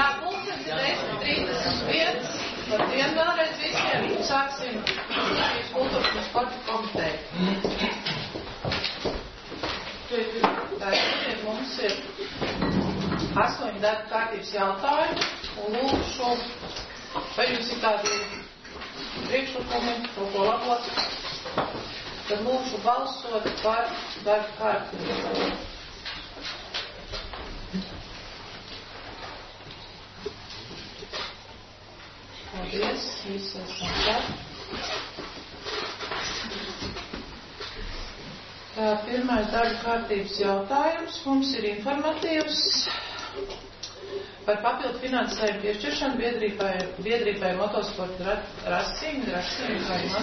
Tā, pulkstenis ir 10:31. Labdien vēlreiz visiem. Sāksim kultūras un sporta komiteju. Tātad mums ir 8 darba kārtības jautājumi un lūkšu, vai jums ir kādi priekšlikumi, ko labot, tad lūkšu balsot par darba kārtību. Paldies, visi esam par. Pirmais darba kārtības jautājums mums ir informatīvs par papildu finansējumu piešķiršanu biedrībai motosporta racing, kā jūs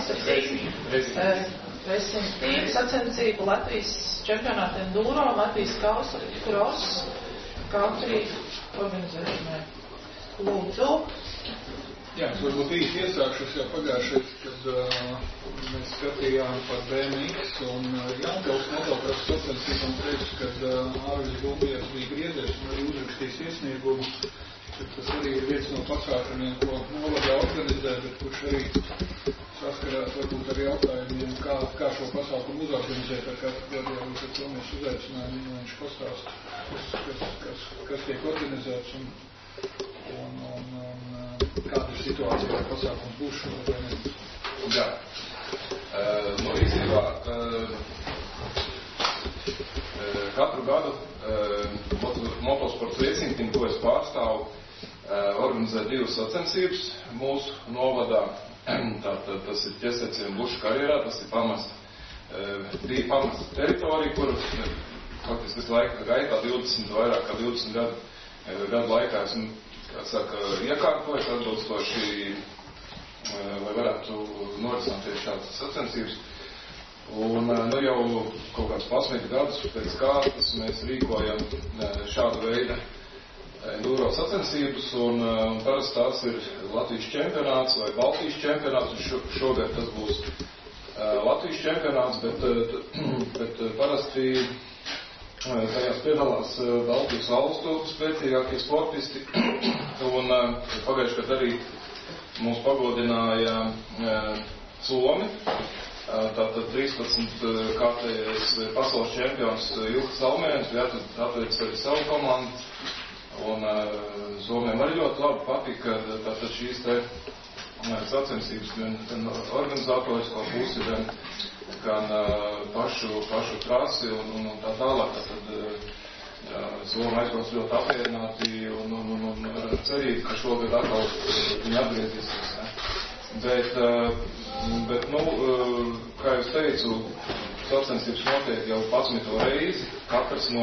racing sacensību Latvijas čempionāta enduro, Latvijas kausa cross country organizēšanai. Lūdzu. Jā, es varbūt īsti iesākšos jau pagājušais, kad mēs skatījām par BMX un Jankavas motocross sacensībām teicu, kad Ārvis Gumbijas bija griezies un arī uzrakstījis iesniegumu, ka tas arī ir viens no pasākumiem, ko novadā organizē, bet kurš arī saskarās varbūt ar jautājumiem, kā šo pasākumu uzorganizēt ar katru gadu, jau līdz ar to mēs uzaicinājām viņu, viņš pastāst, kas tiek organizēts un kāda ir situācija, vai pasākums būs šodien vai ne? Jā. Īstenībā katru gadu motosports racing, ko es pārstāvu, organizē 2 sacensības mūsu novadā. Tātad tas ir ķeseciem bušu karjerā, tas ir bija pamasta teritorija, kur faktiski laika gaitā 20, vairāk kā 20 gadu laikā esmu, kā saka, iekārtojas atbilstoši, lai varētu norisināties šādas sacensības. Un jau kaut kāds 11 gadus pēc kārtas mēs rīkojam šādu veidu enduro sacensības, un parasti tās ir Latvijas čempionāts vai Baltijas čempionāts, un šogad tas būs Latvijas čempionāts, bet parasti tajās piedalās Baltijas valstu spēcīgākie sportisti, un pagājuši, kad arī mūs pagodināja Somi, tātad 13 kārtējais pasaules čempions Ilka Salmēns bija atveicis arī savu komandu, un Somiem arī ļoti labi patika, tātad šīs te sacensības gan organizatorisko pusi, gan pašu trasi un tā tālāk, tad Somi aizbrauc ļoti apmierināti un cerīgi, ka šogad atkal viņi atgriezīsies. Bet, kā jūs teicu, sacensības notiek jau 11. reizi, katrs no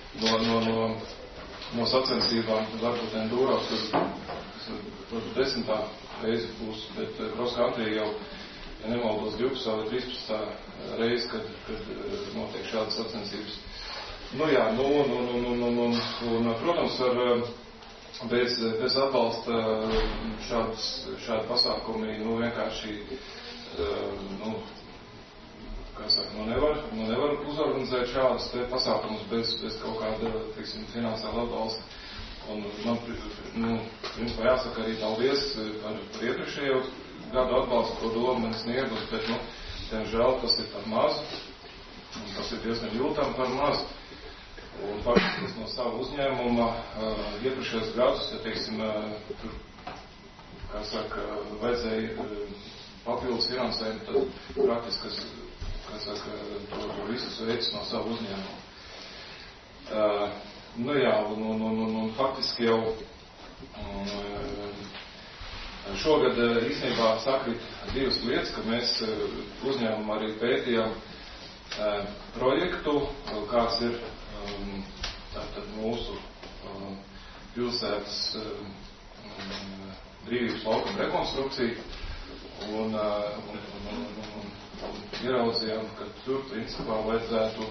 sacensībām, varbūt enduros, kas 10. reizi būs, bet cross country jau, ja nemaldos, 12. vai 13. reizi, kad notiek šādas sacensības. Protams, bez atbalsta šādi pasākumi, vienkārši, nevar uzorganizēt šādas pasākumus bez kaut kāda, finansiāla atbalsta. Un man, principā jāsaka arī paldies par iepriekšējo gadu atbalstu, ko doma man sniegus, bet, diemžēl tas ir par maz, un tas ir diezgan jūtami par maz. Un faktiski no savu uzņēmuma iepriekšējos gadus, ja tur, vajadzēja papildus finansējumu, tad praktiski, to visus veids no savu uzņēmumu. Un faktiski jau šogad īstenībā sakrit 2 lietas, ka mēs uzņēmumu arī pētījām projektu, kāds ir tātad mūsu pilsētas brīvības laukuma rekonstrukcija, un ieraudzījām, ka tur principā vajadzētu,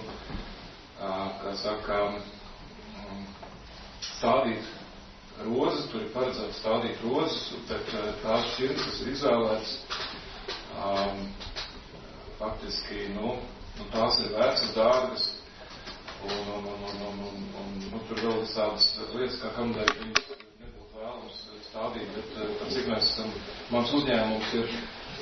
stādīt rozes, tur ir paredzēts stādīt rozes, bet tās šķirnes, kas ir izvēlētas, faktiski, tās ir vecas, dārgas, un tur vēl ir tādas lietas, kā kādēļ viņas nebūtu mans uzņēmums ir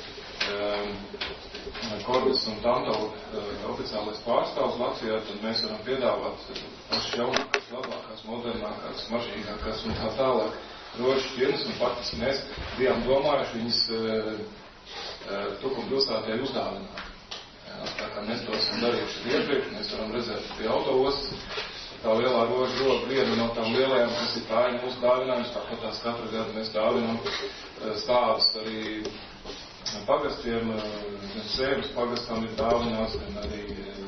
Kordas un Tantalu oficiālais pārstāvs Latvijā, tad mēs varam piedāvāt pašas jaunākās, labākās, modernākās, mašīnākās un tā tālāk rožu šķirnes, un faktiski mēs bijām domājuši viņas Tukuma pilsētē uzdāvināt. Tā kā mēs to esam darījuši iepriekš, mēs varam redzēt pie autoostas, tā lielā rožu roga, viena no tām lielajām, kas ir tā ir mūsu dāvinājums, tāpat tās katru gadu mēs dāvinām stāvus arī pagastiem, Sēmas pagastam ir dāvināts, un arī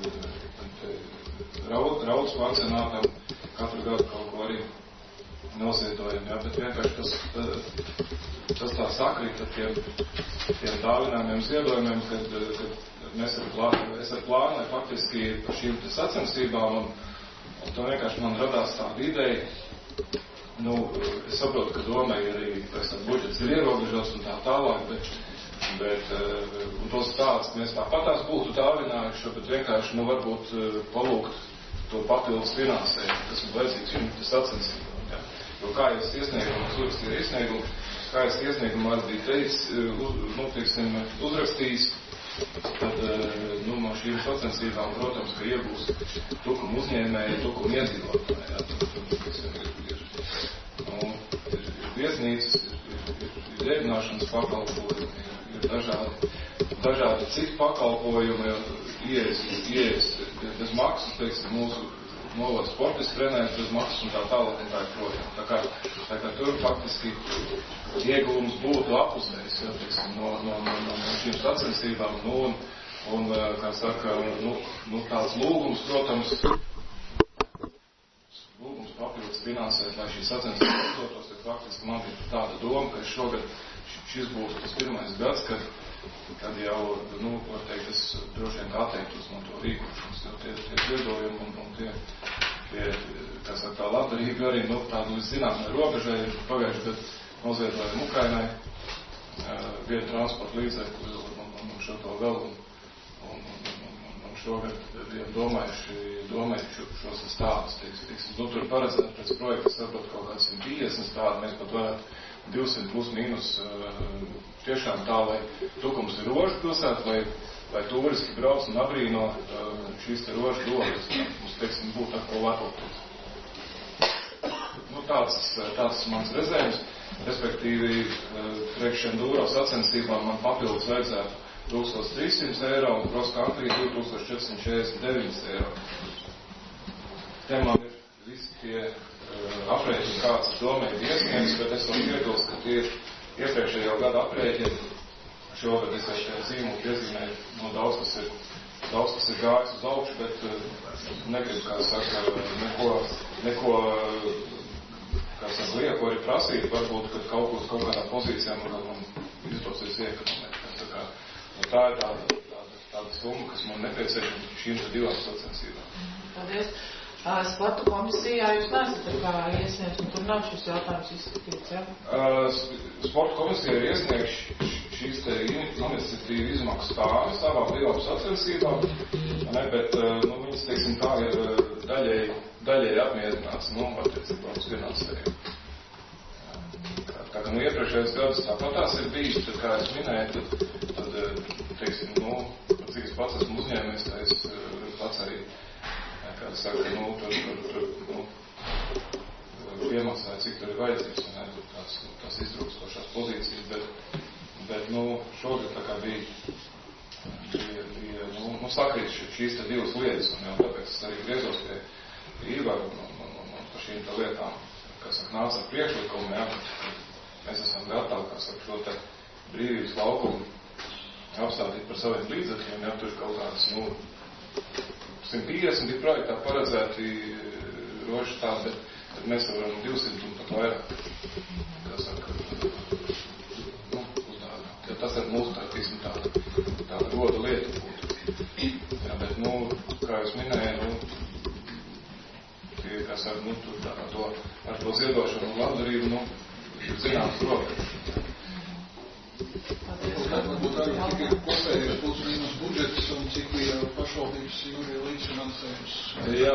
Raudas pansionātam katru gadu kaut ko arī nosvietojam, jā, bet vienkārši tas tā sakrīt ar tiem dāvinājumiem ziedojumiem, kad es ar plānu, lai faktiski par šīm sacensībām, un to vienkārši man radās tāda ideja, es saprotu, ka domai arī budžets ir ierobežots un tā tālāk, bet un tos stāsts mēs tāpatās būtu dāvinājuši, bet vienkārši, varbūt palūgt to papildus finansējumu, kas ir vajadzīgs šīm sacensībām, jā. Jo kā es iesniegumu, kā es iesniegumu arī teicis, uzrakstījis, tad no šīm sacensībām, protams, ka iegūs Tukuma uzņēmēji, Tukuma iedzīvotāji, ir viesnīcas, ir ēdināšanas pakalpojumi, ir dažādi citi pakalpojumi, ieejas bez maksas, teiksim, mūsu novada sportisti trenējas bez maksas un tā tālāk un tā projām. Tā kā tur faktiski ieguvums būtu apusējis, ja, teiksim, no šīm sacensībām, un kā saka, tāds lūgums, protams, papildus finansēt, lai šīs sacensības izdotos, tad faktiski man ir tāda doma, ka šogad šis būs tas pirmais gads, kad jau, var teikt, es droši vien atteiktos no to rīkošanas, jo tie ziedojumi un tie, kā saka, tā labdarība arī, tādu līdz zināmai robežai pagājuši, bet noziedojumi Ukrainai, vienu transporta līdzekli un šo to vēl, un šogad bijām domājuši šos stādus, teiksim, tur paredzēt pēc projekta saprot kaut kāds 150 stādi, mēs pat varētu 200 plus mīnus tiešām tā, lai Tukums ir rožu pilsēta, lai turiski brauc un abrīno šīs te rožu dogas. Mums, teiksim, būtu ar ko lepoties. Tāds mans rezējums, respektīvi priekš enduro sacensībām man papildus vajadzētu 1300 eiro un cross country 2449 eiro. Te man ir visi tie aprēķini, kāds es domāju iesniegts, bet es vēl iebilstu, ka tie iepriekšējo gadu aprēķini. Šogad es ar zīmolu iezīmēju, daudz kas ir gājis uz augšu, bet negribu, kā saka, neko kā saka, lieko arī prasīt, varbūt, ka kaut kādā pozīcijā man izdosies iekonomēt. Tā ir tāda summa, kas man nepieciešama šīm divām sacensībām. Paldies. Sporta komisijā jūs neesat iesniegts, un tur nav šis jautājums izskatīts, ja? Sporta komisija ir iesniegts šīs te iniciatīva izmaksu stāvis abām divām sacensībām, bet, viņas, teiksim, tā ir daļēji apmierināts, attiecībā uz finansējumu. Tā kā, iepriekšējais gads tāpat tās ir bijis, tad, kā es minēju, tad teiksim, cik es pats esmu uzņēmējis, tā es pats arī, kā saka, tur piemaksāju, cik tur ir vajadzīgs, un tur tās iztrūkstošās pozīcijas, bet šogad tā kā bija sakrīt šīs te divas lietas, un jau tāpēc es arī griezos pie Īvaru un par šīm te lietām, kā saka, nāca ar priekšlikumu, ja, mēs esam gatavi, kā saka, šo te brīvības laukumu apstādīt par saviem līdzekļiem, ja tur kaut kāds, 150 ir projektā paredzēti rožu stādi, bet mēs varam 200 un pat vairāk, kā saka, uzdāvināt. Ja tas ir mūsu tāda goda lieta būtu. Ja, bet, kā jūs minēju, tie, kā saka, tur ar to ziedošanu un labdarību, ir zināms robežas. Varbūt arī tikai kopējais plus mīnus budžets un cik bija pašvaldības jūrija līdzfinansējums? Jā,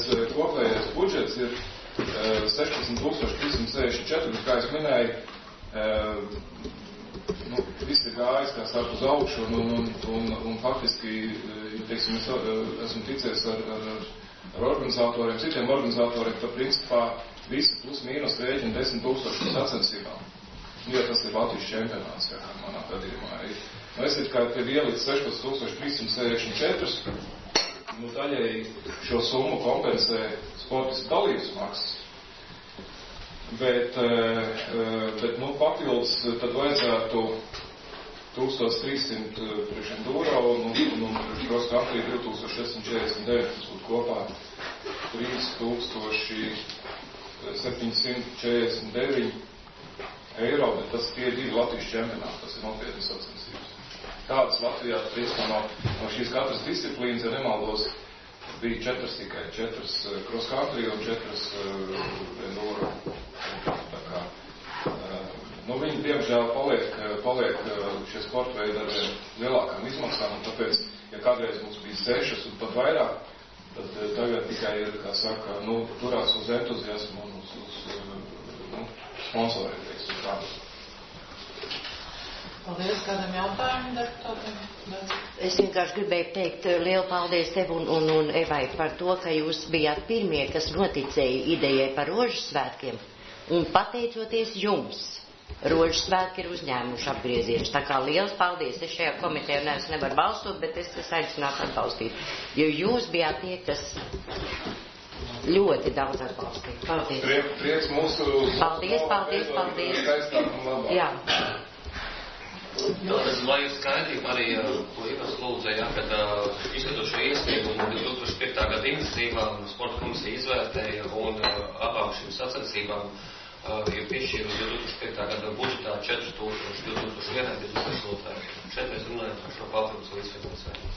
kopējais budžets ir 16 364, kā es minēju, viss ir gājis, kā saka, uz augšu, un faktiski, teiksim, es esmu ticies ar organizatoriem, citiem organizatoriem, ka principā visi plus mīnus rēķina 10,000 sacensībām. Jo tas ir Latvijas čempionāts, kā manā gadījumā ir. Es ir kā tev ielikt 16,364, daļēji šo summu kompensē sportistu dalības maksas. Bet papildus tad vajadzētu 1300 priekš enduro un cross country 2649, tas būtu kopā 3749 eiro, bet tas tie 2 Latvijas čempionāti, tas ir nopietnas sacensības. Tādas Latvijā, principā, no šīs katras disciplīnas, ja nemaldos, bija 4 tikai, 4 cross country un 4 enduro. Tā kā, viņi, diemžēl, paliek šie sporta veidi ar lielākām izmaksām, un tāpēc, ja kādreiz mums bija 6 un pat vairāk, tad tagad tikai ir, kā saka, turās uz entuziasmu un uz sponsoriem, teiksim, tā. Paldies, kādam jautājumam deputātiem? Es vienkārši gribēju teikt lielu paldies tev un Evai par to, ka jūs bijāt pirmie, kas noticēja idejai par Rožu svētkiem, un pateicoties jums, Rožu svētki ir uzņēmuši apgriezienus. Tā kā liels paldies, es šajā komitejā nevaru balsot, bet es aicinātu atbalstīt, jo jūs bijāt tie, kas ļoti daudz atbalstīja. Paldies. Prieks mūsu... Paldies. Jā. Lai jūs skaidrību arī, ko Ivars lūdzēja, kad izskatot šo iespēju un 2005. Gada iniciatīvām sporta komisija izvērtēja un abām šīm sacensībām ir piešķīrusi 2005. Gada budžetā 4,000, 2001, 2002. Šeit mēs runājam par šo papildus līdzfinansējumu.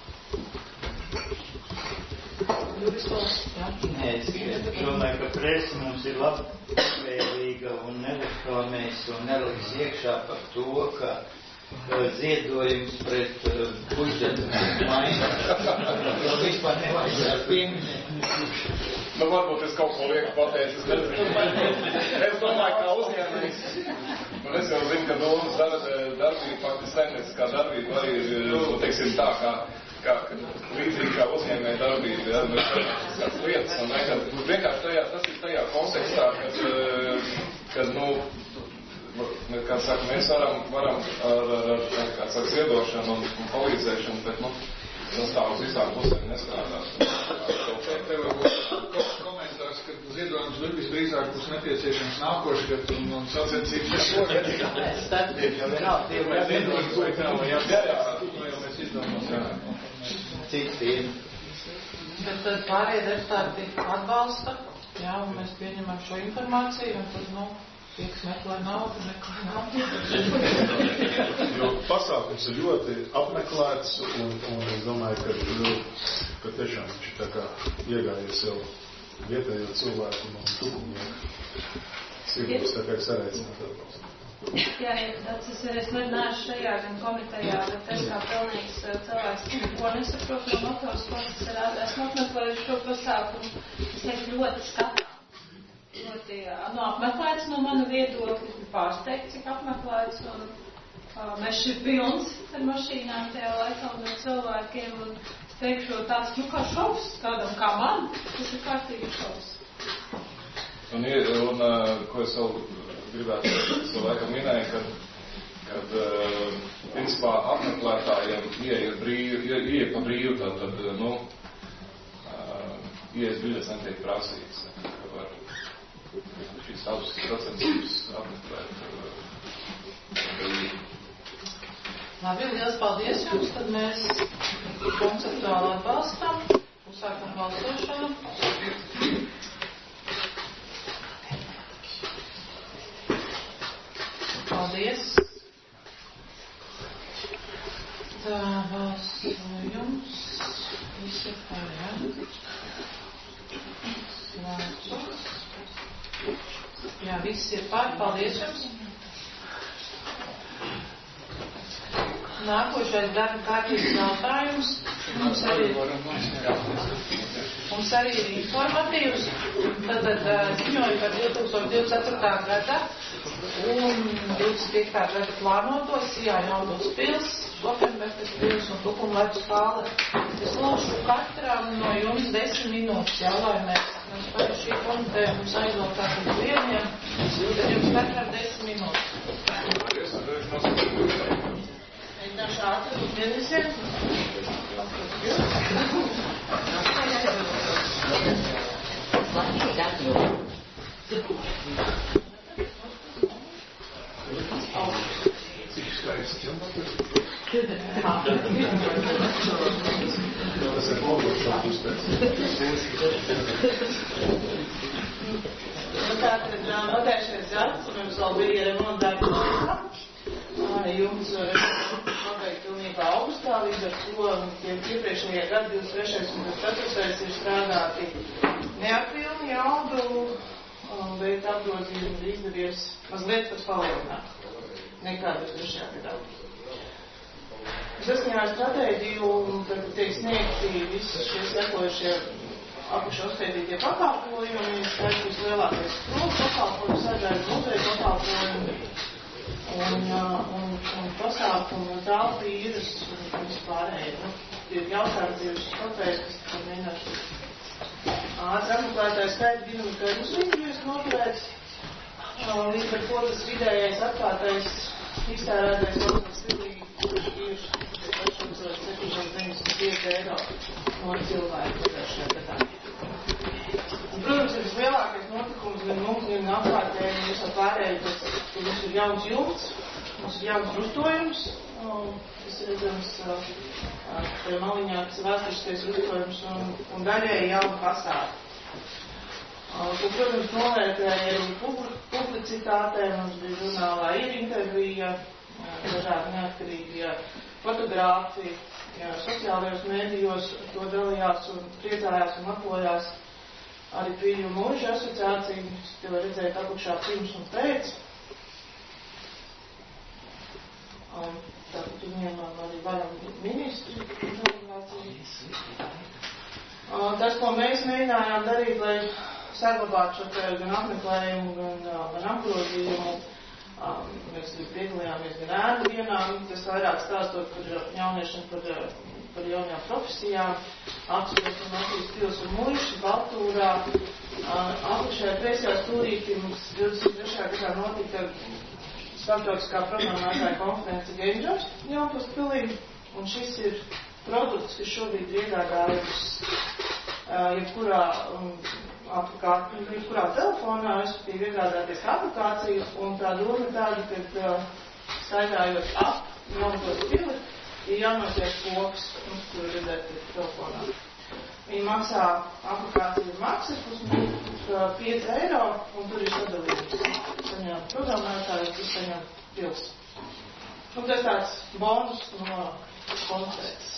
Es domāju, ka presa mums ir labvēlīga un nereklamēs un neliks iekšā par to, ka ziedojums pret budžetu mainās. To vispār nevajadzētu pieminēt. Varbūt es kaut ko lieku pateicu. Es domāju, kā uzņēmējs. Es jau zinu, ka domas darbība, faktiski saimnieciskā darbība arī ir, teiksim tā, līdzīgi kā uzņēmēja darbība, ja, bet kāds lietas, un vienkārši tas ir tajā kontekstā, kad kā saka, mēs varam ar ziedošanu un palīdzēšanu, bet, tas tā uz visām pusēm nestrādās. Tev būs komentārs, ka ziedojums visdrīzāk būs nepieciešams nākošais gads un sacensības šogad. Bet pārējie deputāti atbalsta, jā, un mēs pieņemam šo informāciju, un tad, tie, kas meklē naudu. Pasākums ir ļoti apmeklēts, un es domāju, ka tiešām viņš ir tā kā iegājies jau vietējo cilvēku un tukumnieku. Sīvības tā kā es aicinātu atbalstu. Jā, tas ir, es neesmu šajā gan komitejā, bet es kā pilnīgs cilvēks, ko nesaprotu no motorsports, esmu apmeklējuši šo pasākumu, es teiktu ļoti skatām. Apmeklēts no manu viedokļa, pārsteigts, cik apmeklēts, un mēs ir pilns ar mašīnām tajā laikā un ar cilvēkiem, un teikšu tāds, kā šovs kādam, kā man, tas ir kārtīgi šovs. Un ko es vēl gribētu, es vēl laikam minēju, kad principā apmeklētājiem ieeja pa brīvu, tad, ieejas biļets netiek prasīts, ka var šīs savas sacensības apmeklēt. Labi, liels paldies jums, tad mēs konceptuāli atbalstam, uzsākam balsošanu. Paldies. Tā balsojums. Visi par, jā. Slēdzos. Jā, viss ir par. Paldies jums. Nākošais darba kārtības jautājums. Mums arī ir informatīvs. Tātad ziņoja par 2024. gada un 25. gada plānotos Jāņaudos pils, Šofenbergas pils un Tukumlaitu skāle. Es lūkšu katram no jums 10 minūtes, jā, lai mēs par šī komiteja mums aizlūk tātad vieniem, tad jums katram 10 minūtes. Mēģināšu ātri uz vienisiem. Tātad pagājušais gads, mums vēl bija remontdarbi jums pabeigt pilnībā augustā, līdz ar to iepriekšējie gadi, 23. un 24. ir strādāti neapvilni jaudu, bet apgrozījumi ir izdevies mazliet pat palielināt nekā 23. gadā. Saskaņā ar stratēģiju tiek sniegti visi šie sekojušie apakšu uzskaitītie pakalpojumi, skaitīs lielākais skolu pakalpojumu, sadaļu muzeju pakalpojumu un pasākumu telpu īres un vispārēji. Ir jautājums ir šis papēs, kas mēģināšu apmeklētāju skaitu dinamikas līdzības noturēts. Līdz ar to tas vidējais atklātais iztērētais valsts stilīgi, kurš ir 795 eiro no cilvēku pagājušajā gadā. Protams, ir vislielākais notikums gan mums, gan apkārtēji, un visā pārējai, ka mums ir jauns jumts, mums ir jauns rustojums, tas ir redzams tajā maliņā, kas ir vēsturiskais rustojums, un daļēji jauna fasāde. Ko, protams, novērtēja arī publicitātē, mums bija žurnālā ir intervija, dažādi neatkarīgi fotogrāfi, sociālajos mēdījos to dalījās un priecājās un aplojās arī Pīļu mūža asociācija, to redzēt apakšā pirms un pēc. Tāpēc viņiem arī varam ministri delegāciju. Tas, ko mēs mēģinājām darīt, lai saglabātu šo gan apmeklējumu, gan apgrozījumu, mēs piedalījāmies gan ēnu dienā, tas vairāk stāstot par jauniešiem, par jaunajām profesijām, apsvērsim Latvijas pils un muiši, Baltūrā. Apakšējā kreisajā stūrītī mums 23. gadā notika starptautiskā programmētāja konference Game Jobs Jaunpils pilī, un šis ir produkts, kas šobrīd ir iegādājums jebkurā telefonā, respektīvi iegādāties aplikāciju, un tā doma tāda, ka staigājot ap Jaunpils pili, ir jānotiek koks, kur redzēt telefonā. Viņi maksā aplikāciju maksas plus 5 eiro, un tur ir sadalījums. Saņem programmētāju, tas saņem pils. Un tas tāds bonus no konferences.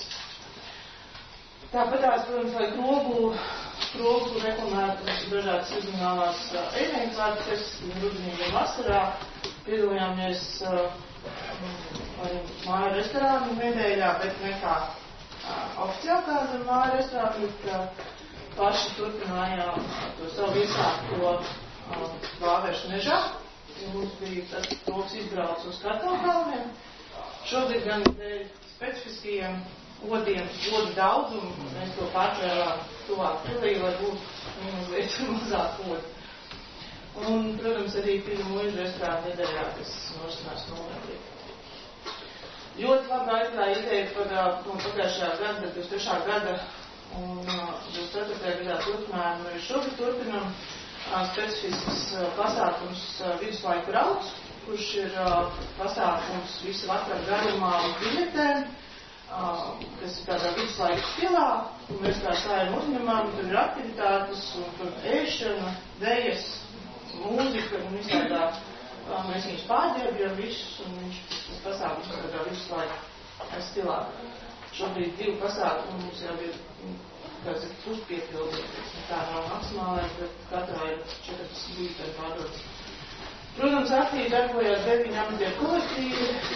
Tāpat tās, protams, lai krogu reklamētu dažādas sezonālās ēdienkārtas, rudenī un vasarā piedalījāmies arī māju restorānu nedēļā, bet ne kā oficiāli kāda māju restorānu, bet paši turpinājām to savu iesākto vāveršu mežā. Mums bija tas krogs izbrauc uz Kartaukalniem. Šobrīd gan dēļ specifiskajiem odu daudzumu, mēs to pārtvērām tuvāk pilī, lai būtu mazliet mazāk odu. Un, protams, arī Pīļu mūža restorāna nedēļā, kas norisinās novembrī. Ļoti labi aizgāja ideja par pagājušajā gada, 23. gada un 24. gadā turpinājām, arī šobrīd turpinam specifisks pasākums viduslaiku rauds, kurš ir pasākums visu vakaru garumā un biļetēm, kas ir tādā viduslaiku stilā, un mēs kā stājam uzņemam, tur ir aktivitātes, un tur ēšana, dejas, mūzika, un visādā, mēs viņus pārģērbjam visus, un viņš tas pasākums tādā viduslaiku stilā. Šobrīd 2 pasākumi mums jau ir, kāds ir puspiepildīti, tā nav maksimālais, bet katrā ir 4 bītēji pārdotas. Protams, aktīvi darbojās 9 amatieru kolektīvi,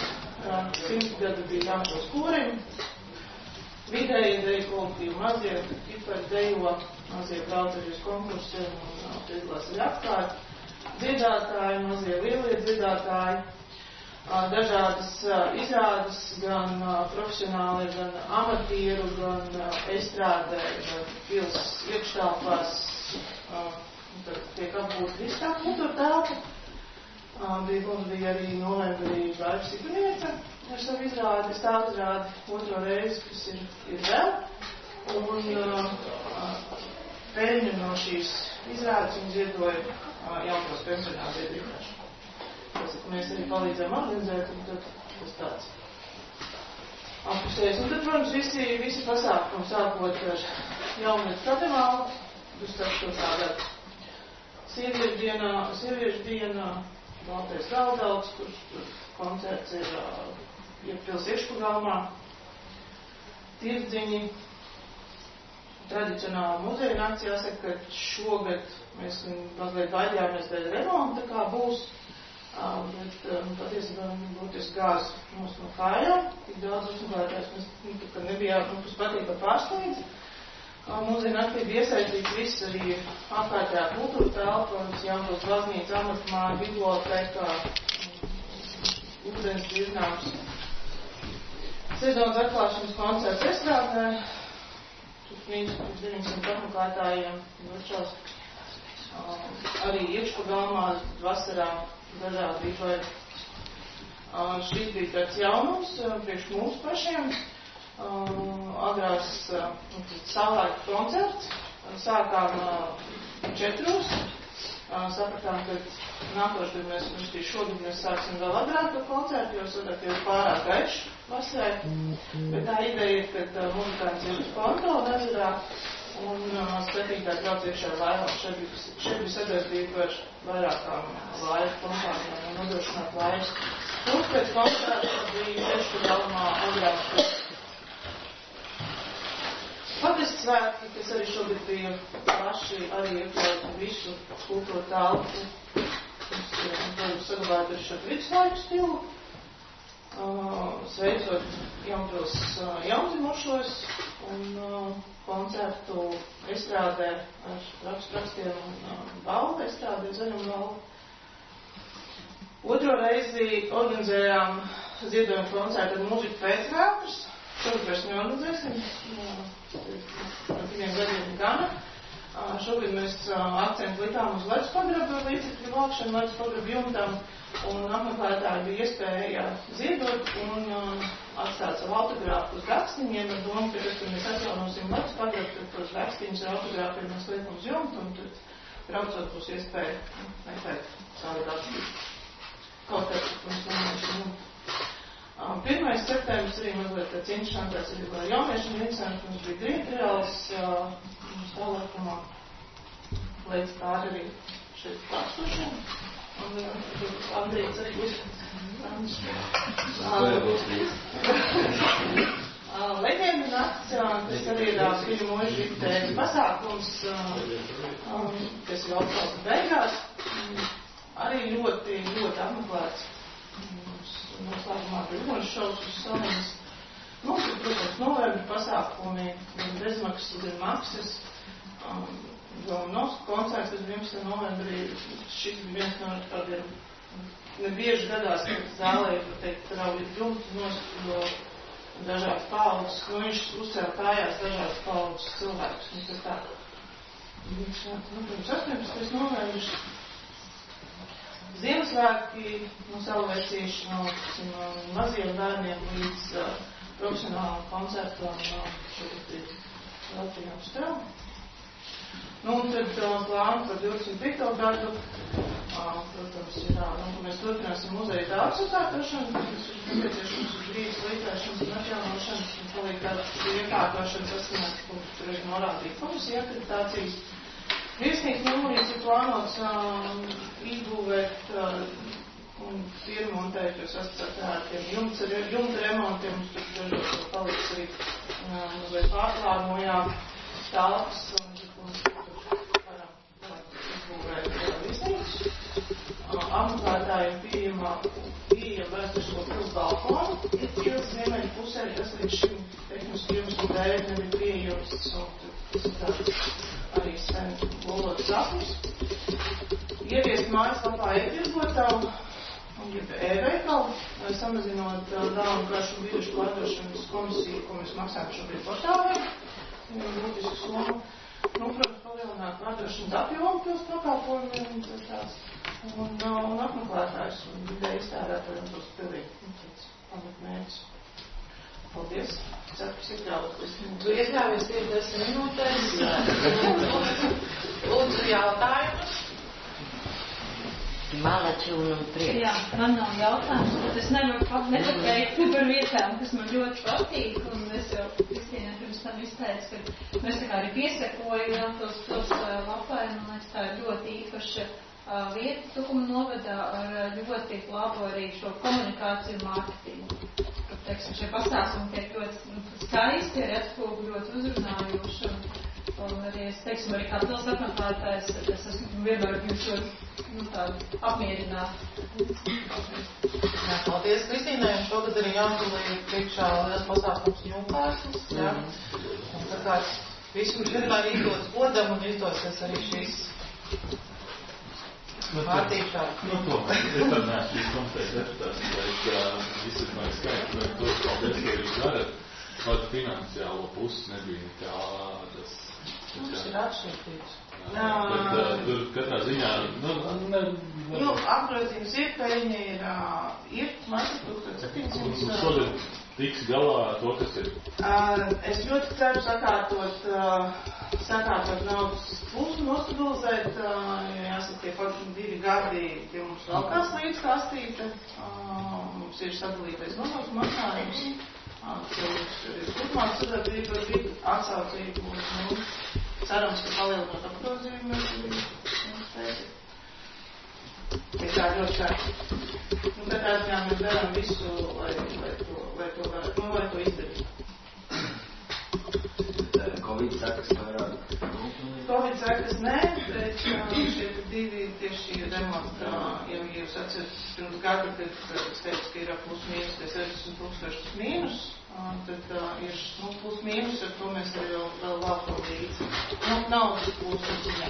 100 gadu bija Jāņos korim, vidēji deju kolektīvi mazie, ķipari dejo, mazie brauceļus konkursi un piedalās arī apkārt, dziedātāji, mazie lielie dziedātāji, dažādas izrādes, gan profesionāli, gan amatieru, gan estrādē, gan pils iekštāpās, tad tiek apgūta viss tā kultūra telpa. Mums bija arī novembrī Baiba Sipiniece ar savu izrādi, stāvu izrādi otro reizi, kas ir vēl. Un peļņu no šīs izrādes un ziedoja jaunos pensionāru biedrībās. Mēs arī palīdzam organizēt, un tad tas tāds apusējs. Un tad, protams, visi pasākumi, sākot ar jaunietu karnevālu, uz to tādā sieviešu dienā, Baltais Galdauts, kur koncerts ir pils iekšpagalmā, tirdziņi, tradicionāla muzeja nakts. Jāsaka, ka šogad mēs mazliet baidījāmies dēļ remonta, kā būs, bet patiesībā būtiski gāz mums no kājām, tik daudz uzmeklētājs mēs ka nebijām, mums patīk par pārsteidzi. Muzeja naktī bija iesaistīts viss arī apkārtējā kultūra telpa, Jaunpils baznīca, amatmāja, biblioteka, ūdens dirnāms. Sezonas atklāšanas koncerts estrādē, tur 900 apmeklētājiem, Virčās, arī iekšpagalmā, vasarā dažādi izvairi. Šis bija tāds jaunums priekš mums pašiem. Agrās savlaika koncerts. Sākām 4. Sapratām, ka nākošais mēs šogad mēs sāksim vēl agrāk ar koncertu, jo sadāk jau pārāk gaišs vasarai. Bet tā ideja ir, ka muzikanti ir uz Pontola ezerā un skatītāji brauc iekšā laivā. Šeit bija sadarbība ar vairākām laivu kompānijām un nodrošināt laivas. Un pēc koncerta bija Iekšpagalmā agrāk Pagast svētki, kas arī šogad bija plaši, arī iekļaut visu kultūra telpu, kas saglabājot ar šo viduslaiku stilu, sveicot Jaunpils jaundzimušos un koncertu estrādē ar rakstiem un balvu estrādē, zaļumu balvu. Otro reizi organizējām ziedojumu koncertu ar mūziku pēcvētras. Šogad vairs neorganizēsim, ar 2 gadiem gana. Šogad mēs akcentu likām uz ledus pagrabu līdzekļu vākšanu, ledus pagrabu jumtam, un apmeklētāji bija iespēja ziedot un atstāt savu autogrāfu uz rakstiņiem, ar domu, ka tad, kad mēs atjaunosim ledus pagrabu, tad tos rakstiņus ar autogrāfiem mēs liekam uz jumtu, un tad braucot būs iespēja meklēt savu rakstiņu. Kaut kā, mums nomēšu jumtu. 1. septembris arī mazliet tāds interesantāks arī vēl jauniešiem interesanti. Mums bija Grīntriāls stāvlēkumā līdz pāri arī šeit pārstošiem. Un Andrijas arī būs Leģenda nakts, kas arī ir Viļu mūžu tēma pasākums, kas ir oktobra beigās. Arī ļoti apmeklēts. Noslēgumā bija Uguns šovs uz Salinas. Mums ir, protams, novembra pasākumi, gan bezmaksas, gan maksas. Novs koncerts, kas 11. novembrī, šis bija viens no tādiem nebieži gadās, kad zālē, teikt, rauj jumtu nost, jo dažādas paaudzes, viņš uzcēla kājās dažādas paaudzes cilvēkus. Un tas tā, pirms 18. novembris. Ziemassvētki no saulēcīšu no maziem bērniem līdz profesionālam koncertam šogad ir Latvijā uz tev. Un tad plānu par 25. gadu, protams, ir mēs turpināsim muzeja telpas atkārtošanu, kas ir nepieciešams uz brīdis līdzēšanas un atjaunošanas un palīdz tādas iekārtošanas sasniegt, kur tur ir norādīta komisija akreditācijas. Viesnīcu memorijas ir plānots izbūvēt un piermontēt, jo sastāvēt ar tiem jumta remontiem, mums tur dažos paliks arī mazliet pārplānojām telpas un varam izbūvēt viesnīcu. Apmeklētājiem pieejam vēsturisko pils balkonu, saimnieku pusē, kas līdz šim tehniski iemeslu dēļ nebija pieejams, un tas ir tāds arī sen valodas sapnis. Ieviest mājaslapā e-tirgotavu, jeb e-veikalu, samazinot dāvanu karšu un biļešu pārdošanas komisiju, ko mēs maksājam šobrīd portālē, viņam būtisku summu. Protams, palielināt pārdošanas apjomu pils pakalpojumiem un apmeklētājs un vidēji iztērētājiem tos pilīgi tāds pamatmērķis. Paldies. Ceru, ka iekļaut. Tu iekļāvies 10 minūtēs. Lūdzu jautājumus. Malači un prieks. Jā, man nav jautājums, bet es nevaru nepateikt par vietām, kas man ļoti patīk, un es jau Kristīnai pirms tam izteicu, ka mēs tā kā arī piesakojam tos lapai, un man tā ir ļoti īpaša vieta Tukuma novadā ar ļoti labu arī šo komunikāciju mārketingu. Teiksim, šie pasākumi tiek ļoti skaisti, arī atspoguļot uzrunājoši, un arī es teiksim, arī kā pils apmeklētājs, es esmu vienmēr jūs ļoti tādu apmierināti. Jā, paldies Kristīnai, un šogad arī jāatulīja priekšā liels pasākums Ņūkārslis, jā. Un tā kā visu vienmēr izdodas godam un izdosies arī šīs vārtīšā. Tomēr, es tad neesmu komitejas deputāts, bet visi man skaidrs, bet tos paldies, ka jūs varat, pat finansiālo pusi nebija tādas. Mums ir atšķirības. Bet tur katrā ziņā, apgrozījums ir, peļņa ir masa 1700. Šodien tiks galā ar to, kas ir. Es ļoti ceru sakārtot naudas plūsmu, nostabilizēt, jāsaka, tie 2 gadi, tie mums valkās līdz kastīte, mums ir sadalītais nodokļu maksājums, turpmāk sadarbība ar vidu atsaucību uz mums. Cerams, ka palielinot apgrozījumu mēs spēsim. Pie tā ļoti ceru. Katrā ziņā mēs darām visu, lai to izdarītu. Covid sekas vairāk. Covid sekas nē, bet šie 2 tieši remonta, ja jūs atcerat pirms gada, kad es teicu, ka ir plus mīnus, tie 60,000 mīnus, tad ir plus mīnus, ar to mēs arī vēl valkam līdzi. Naudas plūsmas ziņā.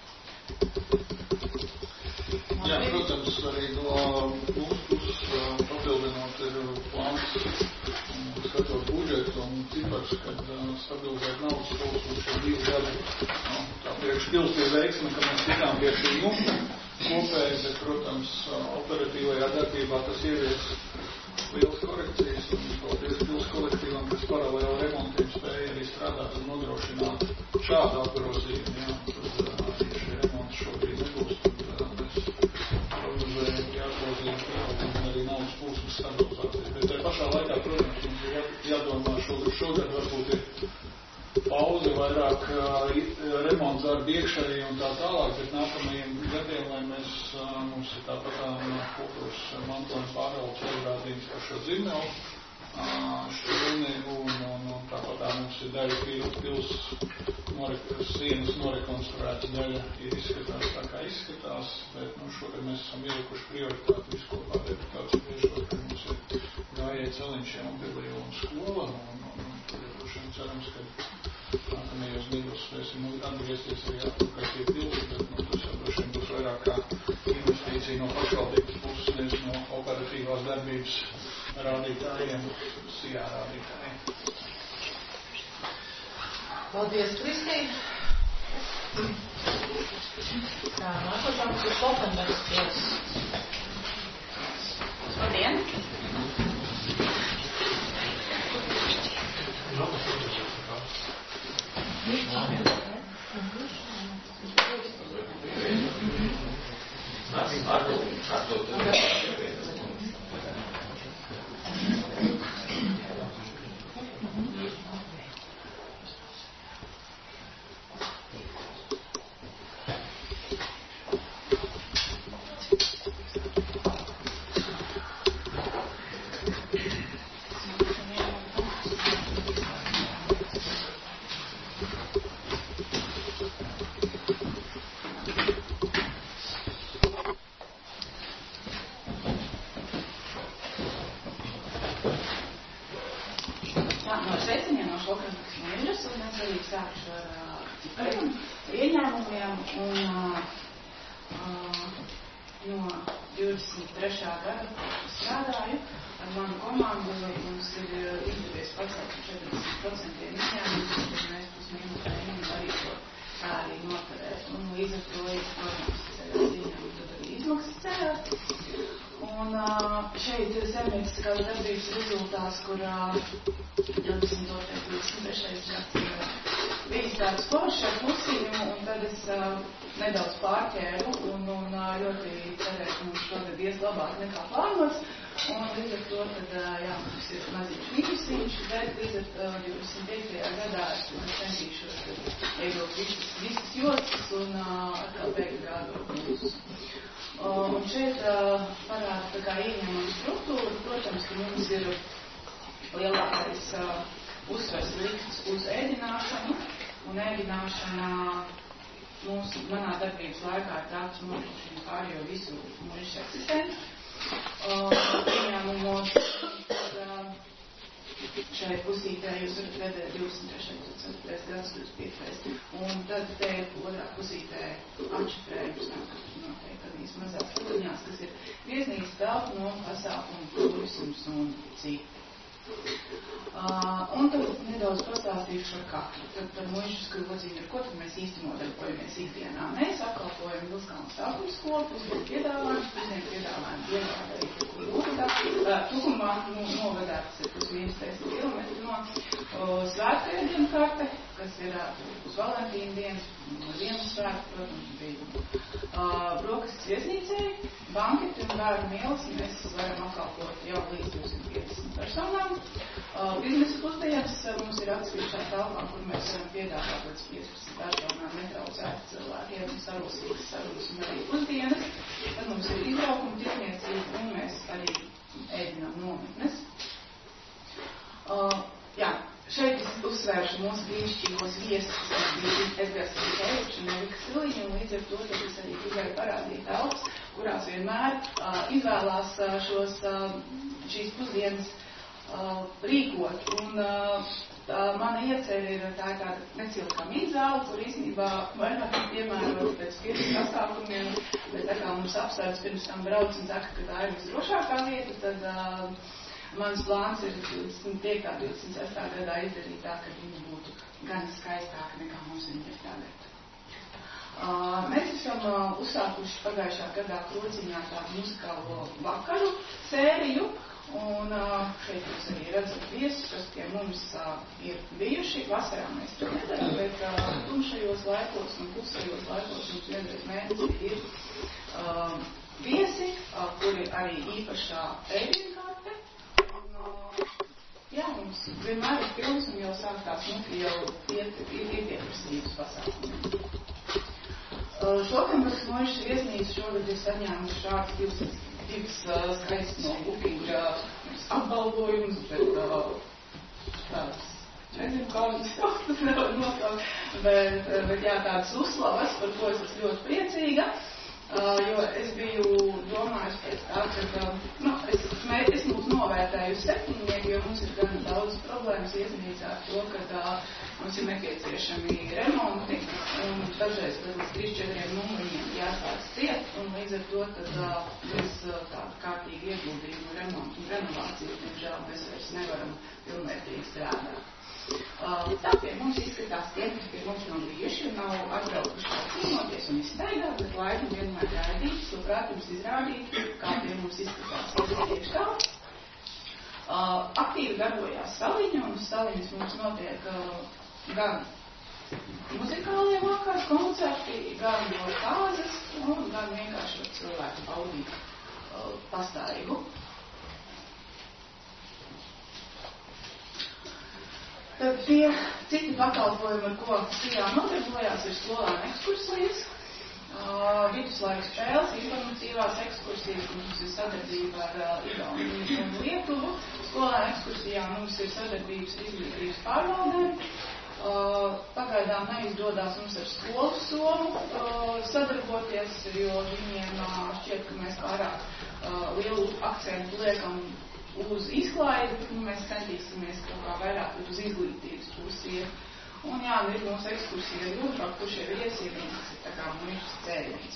Jā, protams, arī no mūsu puses papildinot ir plāns, skatot budžetu un cipars, kad stabilizēt naudas plūsmas šie 2 gadi. Tā priekš pils bija veiksme, ka mēs tikām pie šī jumta kopēji, bet, protams, operatīvajā darbībā tas ievies liels korekcijas un paldies pils kolektīvam, kas paralēli remontiem spēja arī strādāt un nodrošināt šādu apgrozījumu. Jā, tad šie remonti šobrīd nebūs, tad mēs prognozējam jāapgrozījumi pieaug un arī naudas plūsmas stabilizācija. Bet tajā pašā laikā, protams, mums ir jādomā šogad varbūt ir pauze, vairāk remonts darbi iekšēji un tā tālāk, bet nākamajiem gadiem, lai mums ir tāpat kultūras mantojuma pārvaldes pierādījums par šo Zimnelu šķilni un tāpat mums ir daļa pils sienas norekonstruēta, daļa ir izskatās tā kā izskatās, bet šogad mēs esam ielikuši prioritāti viskopā deputāts biežot, ka mums ir gājēji celiņš Jaunpilī un skola un cerams, ka nākamajos gados spēsim atgriezties arī atpakaļ pie pilsi, bet tas jau droši vien būs vairāk kā investīcija no pašvaldības puses, nevis no operatīvās darbības rādītājiem, SIA rādītājiem. Paldies, Kristīna. Tā, nākošais ir Stoltenbergs pils. Labdien! Sveicinienu no Šlokramakas Mežas, un es arī sākšu ar cipariem, ieņēmumiem, un no 23. gada strādāju ar manu komandu, mums ir izdevies pacelt 40% ieņēmumus, un mēs pusmīnus mēģinām arī to tā arī noturēt. Un līdz ar to, protams, ceļās ieņēmumu, tad arī izmaksas ceļās. Un šeit ir zemnieciskās darbības rezultāts, kur 22. 23. gads bijis tāds foršs ar pusījumu, un tad es nedaudz pārķēru un ļoti cerēju, ka mums šogad ies labāk nekā plānots. Un līdz ar to, tad, jā, mums ir mazīgs mīnusīņš, bet līdz ar 25. gadā es centīšos iegūt visas jostas un atkal beigt gādu mūsus. Un šeit parāda tā kā ieņēmuma struktūra. Protams, ka mums ir lielākais uzsvers likts uz ēdināšanu, un ēdināšana manā darbības laikā ir tāds nodrošina pārējo visu mūžu eksistenci. Ieņēmumos šai pusītē jūs varat redzēt 23. 24. gads, 25. Un tad te otrā pusītē atšifrējums, kas noteikti tādīs mazās tuliņās, kas ir viesnīcas telpa no pasākumu, turisms un citi. Un tad nedaudz pastāstīšu ar katru. Tad par muižas grozīm, ar ko tad mēs īsti nodarbojamies ikdienā. Mēs apkalpojam Vilskalnas sākuma skolu, pusdienu piedāvājumu piedāvāt arī Tukumā novadā, tas ir pusmīnus 10 kilometri no svētkrēdienu karte, kas ir uz Valentīna dienas, no Ziemassvētku, protams, bija brokastis viesnīcei, banketi un bērnu mielas, mēs varam apkalpot jau līdz 250 personām. Biznesa pusdienas mums ir atsevišķā telpā, kur mēs varam piedāvāt līdz 15 personām netraucēt cilvēkiem, sarunas un arī pusdienas. Tad mums ir izbraukuma tirdzniecība un mēs arī ēdinām nometnes. Jā, šeit es uzsvēršu mūsu brīnišķīgos viesus, kas bija Edgars Tikēvičs un Erika Siliņa, un līdz ar to, tad es arī gribēju parādīt telpas, kurās vienmēr izvēlās šīs pusdienas rīkot. Un mana iecere ir tā tāda necilkama izzāle, kur īstenībā vairāk piemērot pēc pirms pasākumiem, bet tā kā mums apstādes pirms tam brauc un saka, ka tā ir visdrošākā vieta, tad mans plāns ir 25. 26. gadā izdarīt tā, ka viņi būtu gan skaistāki nekā mums viņi ir tagad. Mēs esam uzsākuši pagājušā gadā Krociņā tādu muzikālo vakaru sēriju, un šeit jūs arī redzat viesus, kas pie mums ir bijuši. Vasarā mēs to nedaram, bet tumšajos laikos un klusajos laikos mums vienreiz mēnesī ir viesi, kuri arī īpašā ēdienkarte. Jā, mums vienmēr ir pilns un jau sāktās jau ir pieprasības pasākumiem. Šlokramakas Mežas viesnīca šogad ir saņēmuši šāds divas skaists no Bookinga apbalvojums, bet tāds, nezinu, kā viņas sauc, tas nevar nosaukt, bet jā, tāds uzslavas, par ko es esmu ļoti priecīga. Jo es biju domājis pēc tā, ka es mums novērtēju septiņnieku, jo mums ir gan daudz problēmas iesnīcā ar to, ka mums ir nepieciešami remonti, un dažreiz līdz 3-4 numuriņiem jāsāc ciet, un līdz ar to tad bez tādu kārtīgu ieguldījumu remontu un renovāciju, diemžēl mēs vairs nevaram pilnvērtīgi strādāt. Tā pie mums izskatās tie, kas pie mums nav bijuši, nav atbraukuši cīnoties un izstaigāt, bet laikam vienmēr gaidīt, to prātams izrādīt, kā pie mums izskatās iekštāvs. Aktīvi darbojās saliņa, un saliņas mums notiek gan muzikālie vakars, koncerti, gan kāzas, un gan vienkārši cilvēku baudīt pastaigu. Tad tie citi pakalpojumi, ar ko stīrā nodarbojās, ir skolēnu ekskursijas, viduslaiku spēles, informatīvās ekskursijas, mums ir sadarbība ar Igauniju un Lietuvu. Skolēnu ekskursijā mums ir sadarbības ar izglītības pārvaldēm. Pagaidām neizdodās mums ar skolu somu sadarboties, jo viņiem šķiet, ka mēs pārāk lielu akcentu liekam uz izklaidi, mēs centīsimies kaut kā vairāk uz izglītības pusi iet. Un jā, ir mūsu ekskursija grupā, kurš jau ir iesīvīns, tas ir tā kā muižas cēliens.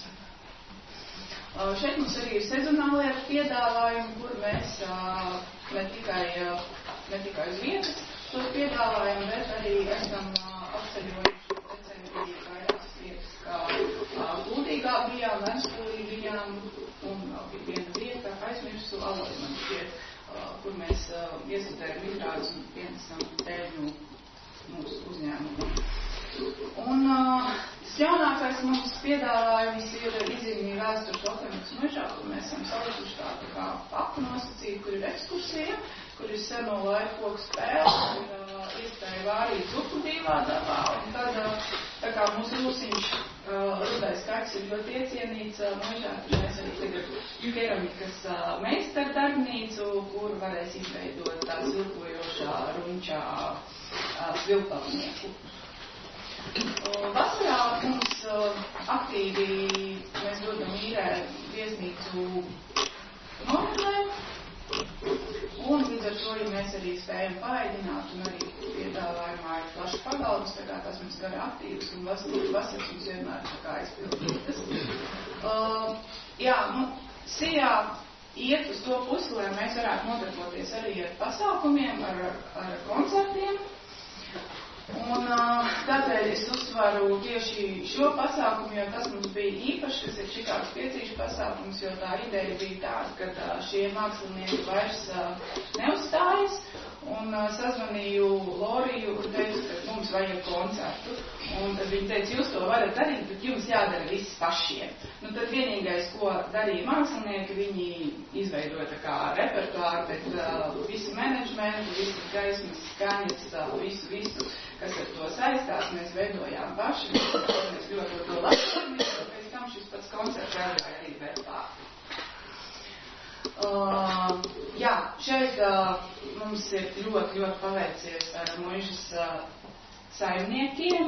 Šeit mums arī ir sezonālie piedāvājumi, kur mēs ne tikai uz vietas tos piedāvājam, bet arī esam apceļojuši decembrī vairākas vietas, kā Lūdīgā bijām, Ventspīlī bijām, un bija viena vieta, aizmirsu, Aloja man šķiet, kur mēs iestudējam izrādes un pienesam tēļu mūsu uzņēmumu. Un jaunākais mums piedāvājums ir izzīmīgi vēstures Okeanas mežā, kur mēs esam salikuši tādu kā paku nosacību, kur ir ekskursija, kur ir seno laiku spēle, kur ir iespēja vārīt zupu brīvā dabā, un tad, tā kā mūsu rūsiņš rudais kaķis ir ļoti iecienīts mežā, tad mēs arī tagad keramikas meistardarbnīcu, kur varēs izveidot tā silpojošā runčā svilpavnieku. Vasarā mums aktīvi mēs dodam īrē viesnīcu nometnē, un līdz ar to mēs arī spējam paēdināt, un arī piedāvājumā ir plašs pagalms, tā kā tas mums gara aktīvs, un vasaras mums vienmēr tā kā aizpildītas. Jā, Sijā iet uz to pusi, lai mēs varētu nodarboties arī ar pasākumiem, ar koncertiem. Un tādēļ es uzsvaru tieši šo pasākumu, jo tas mums bija īpašs, kas ir Čikāgas piecīšu pasākums, jo tā ideja bija tāda, ka šie mākslinieki vairs neuzstājas, un sazvanīju Loriju un teicu, ka mums vajag koncertu. Un tad viņi teica, jūs to varat darīt, bet jums jādara viss pašiem. Nu, tad vienīgais, ko darīja mākslinieki, viņi izveidoja tā kā repertuāru, bet visu menedžmentu, visu gaismas, skaņas, visu, kas ar to saistās, mēs veidojām paši. Mēs ļoti to labāk, pēc tam šis pats koncerts aizgāja arī Berlā. Jā, šeit mums ir ļoti paveicies ar muižas saimniekiem,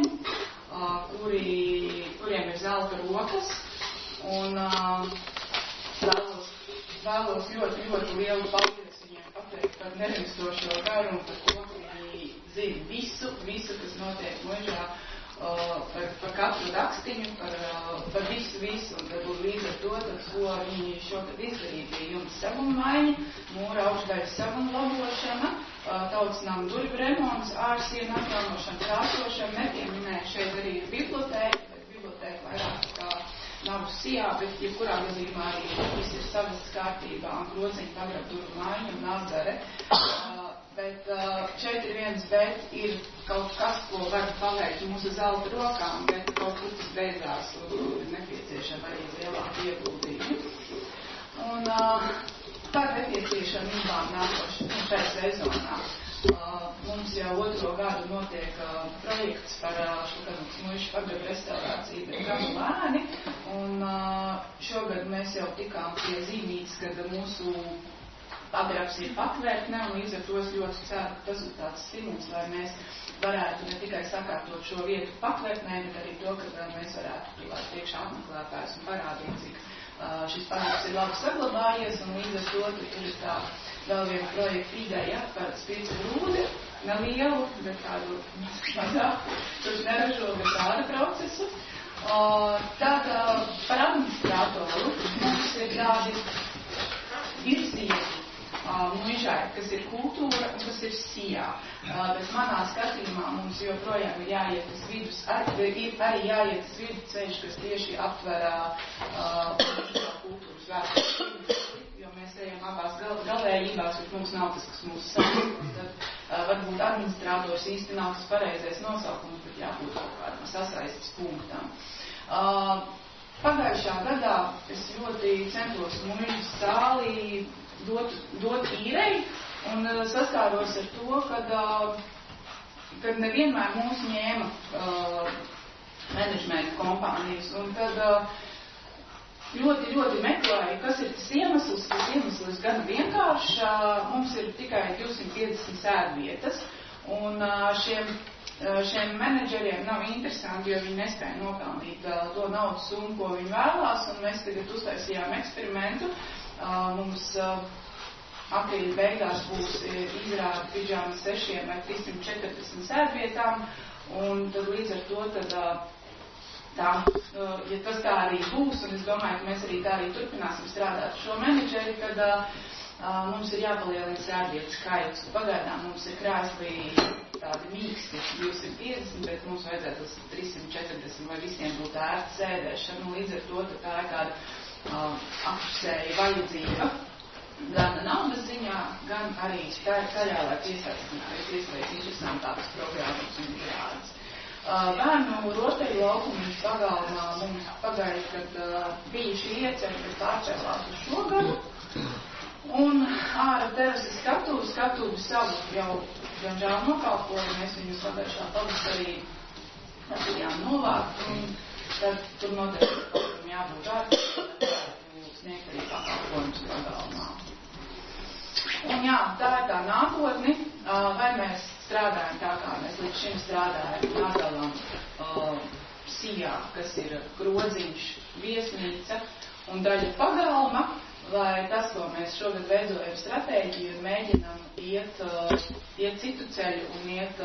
kuriem ir zelta rokas, un vēlos ļoti lielu paldies viņiem pateikt par nerimstošo garu un par to, ka viņi zina visu, kas notiek muižā, par katru rakstiņu, par visu, un tad līdz ar to, ko viņi šogad izdarīja, bija jums sagumaiņa, mūra augšdaļas sagumlabošana, tautas nama durvju remonts, ārsienu atjaunošana, krāsošana, nepieminēja šeit arī ir bibliotēka, bet bibliotēka vairāk kā nav uz Sijā, bet jebkurā gadījumā arī viss ir savests kārtībā, un krociņi pagrab durvju maiņu un nāzdare. Bet šeit ir viens, bet ir kaut kas, ko var paveikt mūsu zelta rokām, bet kaut kur tas beidzās, un ir nepieciešama arī lielāka ieguldījuma. Un par nepieciešamībām šai sezonā. Mums jau otro gadu notiek projekts par Šukanas muižu pagrabu restaurāciju, bet gamu lēni, un šogad mēs jau tikām pie zīmītes, kad mūsu pagrabs ir patvērtne, un līdz ar to es ļoti ceru, ka tas ir tāds stimuls, lai mēs varētu ne tikai sakārtot šo vietu patvērtnē, bet arī to, ka mēs varētu turēt priekšā apmeklētājus un parādīt, cik šis pagrabs ir labi saglabājies, un līdz ar to tur ir tā vēl viena projekta ideja par spīdzi grūdi, nelielu, bet tādu mazāku, kurš neražo bez tāda procesu. Tad par administratoru mums ir tādi virzieni muižai, kas ir kultūra un kas ir Sijā. Bet manā skatījumā mums joprojām ir jāiet uz vidus, arī jāiet uz vidu ceļš, kas tieši aptver kultūras vēstures, jo mēs ejam abās galējībās, bet mums nav tas, kas mūs saistās. Tad varbūt administrators īsti nav tas pareizais nosaukums, bet jābūt kaut kādam sasaistes punktam. Pagājušā gadā es ļoti centos muižas zāli dot īrei un saskāros ar to, kad nevienmēr mūs ņēma menedžmenta kompānijas. Un tad ļoti meklēju, kas ir tas iemesls. Tas iemesls gan vienkārši. Mums ir tikai 250 sēdvietas, un šiem menedžeriem nav interesanti, jo viņi nespēja nopelnīt to naudas summu, ko viņi vēlās, un mēs tagad uztaisījām eksperimentu. Mums aprīļa beigās būs izrāda Pidžāmas 6 vai 340 sēdvietām, un tad līdz ar to ja tas tā arī būs, un es domāju, ka mēs arī tā arī turpināsim strādāt šo menedžeri, tad mums ir jāpalielina sēdvietu skaits. Pagaidām mums ir krēsli tādi mīksti 250, bet mums vajadzētu 340, vai visiem būtu ērta sēdēšana. Līdz ar to tā ir kāda apusēja vajadzība, gan naudas ziņā, gan arī tajā, lai piesaistītu interesantākas programmas un izrādes. Bērnu rotaļu laukumiņš pagalmā mums pagāja, kad bija šī ieceri, bet pārcēlās uz šo gadu. Un ārā terases skatuvi savu jau gan žēl nokalpoja, mēs viņus pagājušā pavasarī atījām novākt, un tad tur noteikti jābūt ārā, sniegt arī pakalpojumus pagalmā. Un jā, tā ir tā nākotni, vai mēs strādājam tā, kā mēs līdz šim strādājam, nadalam Sijā, kas ir grodziņš, viesnīca un daļa pagalma, vai tas, ko mēs šogad veidojam stratēģiju un mēģinam iet citu ceļu un iet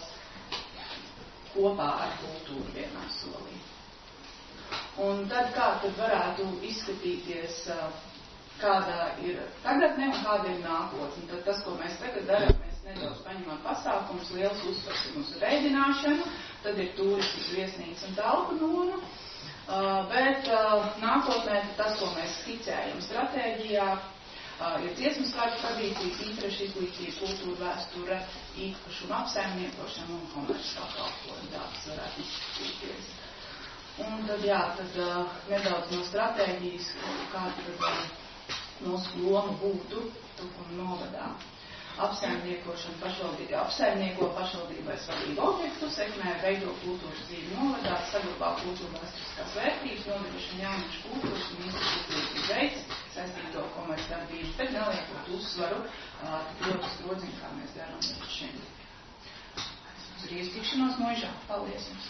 kopā ar kultūru vienā solī. Un tad kā tad varētu izskatīties, kāda ir tagadne un kāda ir nākotne. Tad tas, ko mēs tagad darām, mēs nedaudz paņemam pasākumus, liels uzsvars ir mūsu veidināšanu, tad ir turismas viesnīca un telpu nona, bet nākotnē tas, ko mēs skicējam stratēģijā, ir dziesmu svētku tradīcijas, interešu izglītība, kultūra, vēsture, īpašuma apsaimniekošana un komerces pakalpojumi. Tas varētu izskatīties. Un tad, tad nedaudz no stratēģijas, kāda tad mūsu loma būtu Tukuma novadā. Apsaimniekošana apsaimnieko pašvaldībai svarīgu objektu, sekmē veido kultūras dzīvi novadā, saglabā kultūra vēsturiskās vērtības, nodrošina jauniešu kultūras un institucijas veids, saistīto komercdarbības, bet neliekot uzsvaru ļoti grodziņu, kā mēs darām līdz šim. Uz rīstikšanos Moižā. Paldies jums!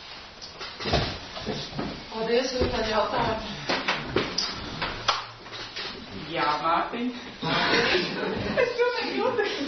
Paldies, ir tādi jautājumi. Jā, Mārtiņ. Es pilnīgi jūtu.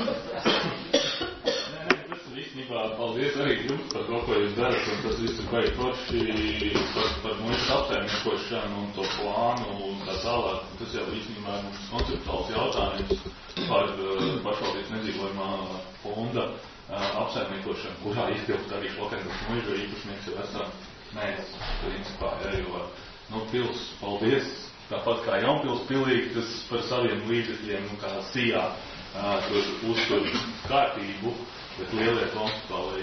Tas ir īstenībā paldies arī jums par to, ko jūs darat, un tas viss ir baigi forši par mūsu apsaimniekošanu un to plānu un tā tālāk. Tas jau īstenībā ir mums konceptuāls jautājums par pašvaldības nedzīvojumā fonda apsaimniekošanu, kurā iztilpt arī Šlokendas muižu īpašnieks jau esam mēs, principā, jo, pils, paldies, tāpat kā Jaunpils pilīgi, tas par saviem līdzekļiem, kā Sijā, tur uztur kārtību, bet lielie konceptuāli,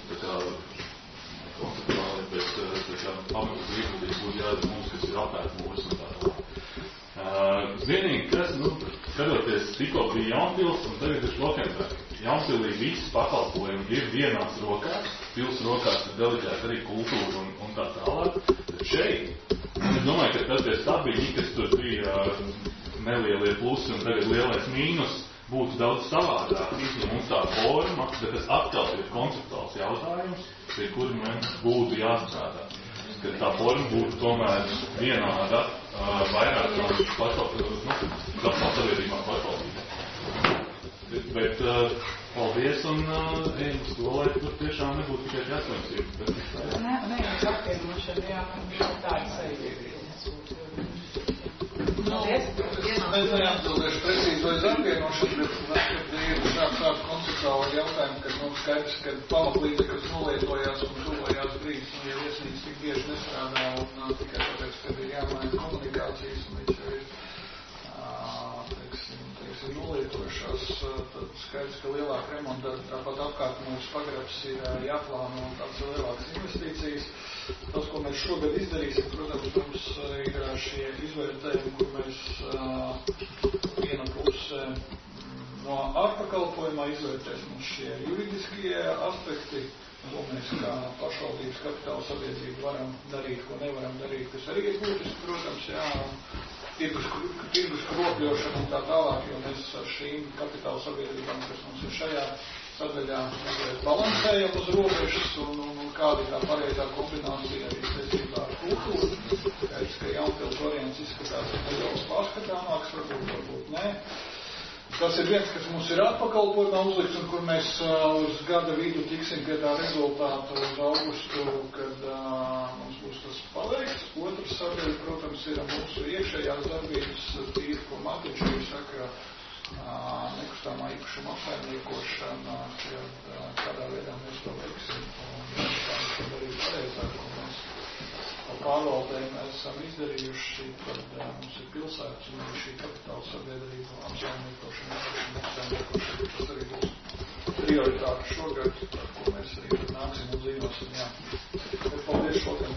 bet pamatas līdzekļi būtu jādara mums, kas ir apkārt mūsu un tā tālāk. Vienīgi, kas, skatoties, tikko bija Jaunpils un tagad ir Šlokenberga. Jaunpilī visi pakalpojumi ir vienās rokās, pils rokās ir deleģēta arī kultūra un tā tālāk. Tad šeit, es domāju, ka tas ir stabili, kas tur bija nelielie plusi un tagad lielais mīnus, būtu daudz savādāk. Mums tā forma, bet tas atkal ir konceptuāls jautājums, pie kuri mums būtu jāstrādā. Kad tā forma būtu tomēr vienāda vairāk sabiedrībā pašvaldībā. Bet paldies un ejam uz to, lai tur tiešām nebūtu tikai jāsveicības. Nē, uz apvienošanu, jā, man bija tāda sajūta. Paldies. Mēs neatbildēšu precīzi vai uz apvienošanu, bet ir šādi konceptuāli jautājumi, kad mums skaidrs, ka pamatlīdzekļus nolietojās un tuvojās brīdis, un ja viesnīca tik bieži nestrādā un tikai tāpēc, kad ir jāmaina komunikācijas un viņš jau ir nolietojušās, tad skaidrs, ka lielāka remonta, tāpat apkārt mūsu pagrabs ir jāplāno un tāds lielākas investīcijas. Tas, ko mēs šogad izdarīsim, protams, mums ir šie izvērtējumi, kur mēs viena puse no ārpakalpojumā izvērtēs mums šie juridiskie aspekti, ko mēs kā pašvaldības kapitāla sabiedrība varam darīt, ko nevaram darīt, kas arī ir būtiski, protams, tirgus kropļošana un tā tālāk, jo mēs ar šīm kapitāla sabiedrībām, kas mums ir šajā sadaļā, balansējam uz robežas un kāda ir tā pareizā kombinācija arī saistībā ar kultūru. Skaidrs, ka Jaunpils variants izskatās nedaudz pārskatāmāks, varbūt nē. Tas ir viens, kas mums ir atpakalpojumā uzlikts un kur mēs uz gada vidu tiksim pie tā rezultāta uz augustu, kad mums būs tas paveikts. Otrs sadaļa, protams, ir mūsu iekšējās darbības tīri, ko Matiņš arī saka, nekustamā īpašuma apsaimniekošana, kādā veidā mēs to veiksim. Un tā mēs to darīt pareizāk, un mēs pārvaldēm esam izdarījuši, tad mums ir pilsētas un arī šī kapitāla sabiedrība apsaimniekošana, tas arī būs prioritāte šogad, par ko mēs arī nāksim un zīmosim, jā. Paldies šodien.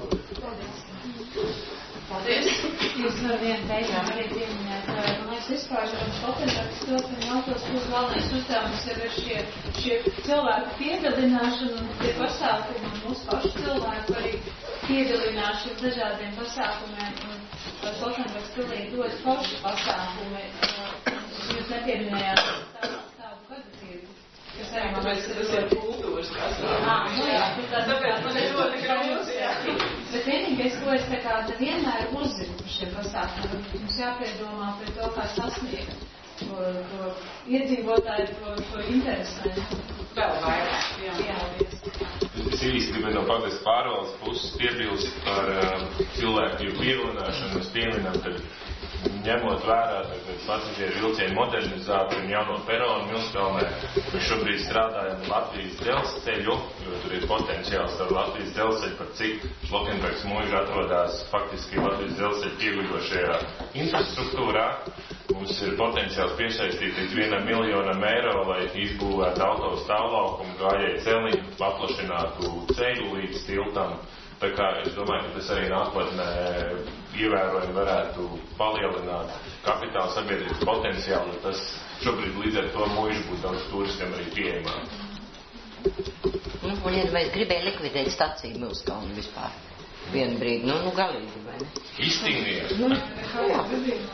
Paldies. Jūs var vienu beigām arī pieminēt, man liekas, vispār Stoltenbergs pilsēņu autoskolu galvenais uzdevums ir šie cilvēku piedalināšana un tie pasākumi un mūsu pašu cilvēku arī piedalināšana dažādiem pasākumiem un Stoltenbergs pilnīgi dod pašu pasākumi. Jūs nepieminējāt tādu gadzību, kas arī man liekas ir ļoti kultūras pasākumi. Jā, tas ir ļoti grūti, jā. Bet vienīgais, ko es tā kā vienmēr uzzinu par šiem pasākumiem, mums jāpiedomā par to, kā sasniegt to iedzīvotāju, to interesantu. Vēl vairāk, jā. Es īsti gribēju no pagastu pārvaldes puses piebilst par cilvēku pievilināšanu. Mēs pieminam, ka ņemot vērā pasažieru vilcienu modernizāciju un jauno peronu Milskalnē, mēs šobrīd strādājam Latvijas dzelzceļu, jo tur ir potenciāls ar Latvijas dzelzceļu, par cik Šlokenbergs mūža atrodas faktiski Latvijas dzelzceļu pieguļošajā infrastruktūrā. Mums ir potenciāls piesaistīt līdz 1 miljonam eiro, lai izbūvētu autostāvlaukumu, gājēju celiņu, paplašinātu ceļu līdz tiltam. Tā kā es domāju, ka tas arī nākotnē ievērojami varētu palielināt kapitāla sabiedrības potenciālu. Tas šobrīd līdz ar to mūžu būtu daudz turistiem arī pieejamāk. Un ja mēs gribēja likvidēt staciju Milskalnu vispār vienu brīdi, nu galīgi, vai ne? Iztīnījās. Jā.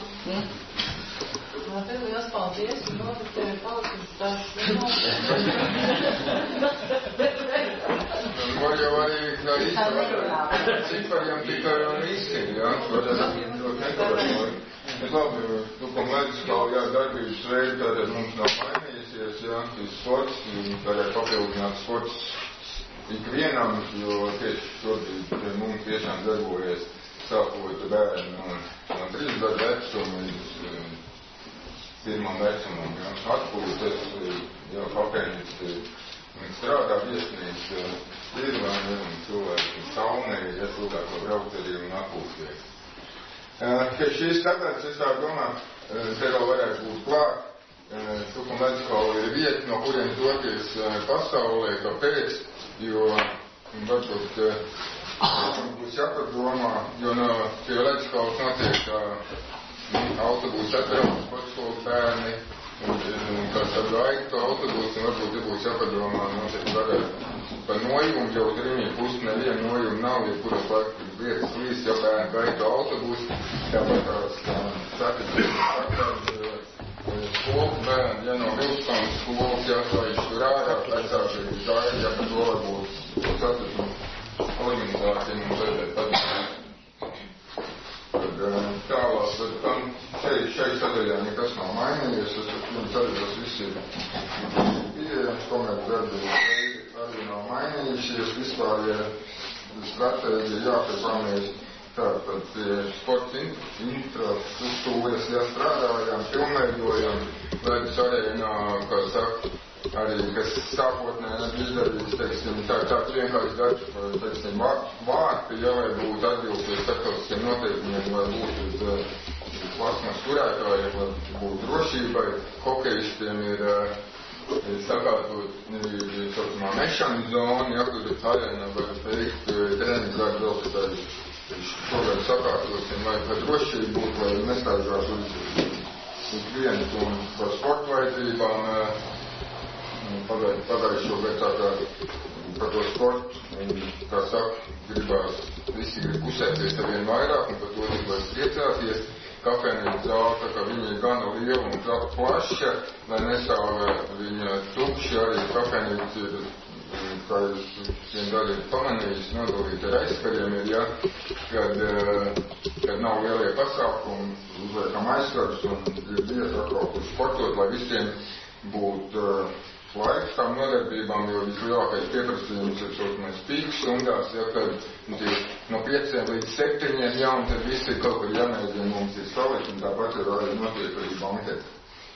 Labi, liels paldies, un notiek tev ir palikuši dažs var jau arī kā cipariem tikai un izskan, jā, varētu ļoti nekorektori. Bet labi, Medis kā jā, darbības veidi, tātad mums nav mainījusies, jā, tas sports, varētu papildināt sports ikvienam, jo tieši šobrīd mums tiešām darbojas sākot bērni no 3 gadu vecuma līdz pirmam vecumam, jā, atpūtas, jā, papēnīts, strādā viesnīca, Līdvāni un cilvēki saunē, ja cilvēku braukt arī un atpūsties. Ka šīs tāpēc es tā domāju, te vēl varētu būt klāt, Medskola ir vieta, no kuriem doties pasaulē, kāpēc, jo varbūt būs jāpadomā, jo no pie Medskolas notiek autobūs atbrauc sportskolas bērni, un kāds ar gaitu autobūs, un varbūt te būs jāpadomā, notiek varētu par nojumu, jau uz Rīņu pusi nevienu nojumu nav, ja kuras laikas vietas līdz, ja bērni gaitu autobūs, tāpēc tās skolas bērni, ja no Milskalnas skolas jāslaiž tur ārā, vecāki gāja, ja par to varbūt satiksmu organizācija mums vajadzētu padomāt. Tālāk, bet tam šeit sadaļā nekas nav mainījies, es sadaļos visi ir pieejams, komerc darbības arī nav mainījušies, vispār ja stratēģija jāpiepamies tātad sports infrastruktūras, ja strādājām, pilnveidojam, Ledus arēnā, kā saka, arī, kas sākotnē izdarīts, teiksim, tāds vienkārši darbs, teiksim, vārti, ja vai būtu atbilsties starptautiskiem noteikumiem, vai būtu uz plasmas turētājiem, vai būtu drošībai, hokejistiem ir sakārtot saucamā mešana zona, ja, kur arēnā var veikt treniņu darbu vēl, ka tā šogad sakārtosim, lai par drošību būtu, lai nestāžās uz vienu un par sportu vajadzībām. Pagājušo gadu tā kā par to sportu, kā saka, visi grib pusēties ar vien vairāk, un par to gribas priecāties. Kafejnīca zāle, tā kā viņa ir gana liela un plaša, lai nestāvētu viņa tukši, arī kafejnīca ir, kā jūs vien daļi ir pamanījis, nodalīta ar aizkariem ir, ja, kad nav lielie pasākumi, uzliekam aizkarus un ir vieta atkal, kur sportot, lai visiem būtu laiks tām nodarbībām, jo vislielākais pieprasījums ir šos pīku stundās, ja, kad no 5 līdz 7, jā, un tad visi kaut kur jāmēģina mums ir salikt, un tāpat ir arī notiek arī banketi.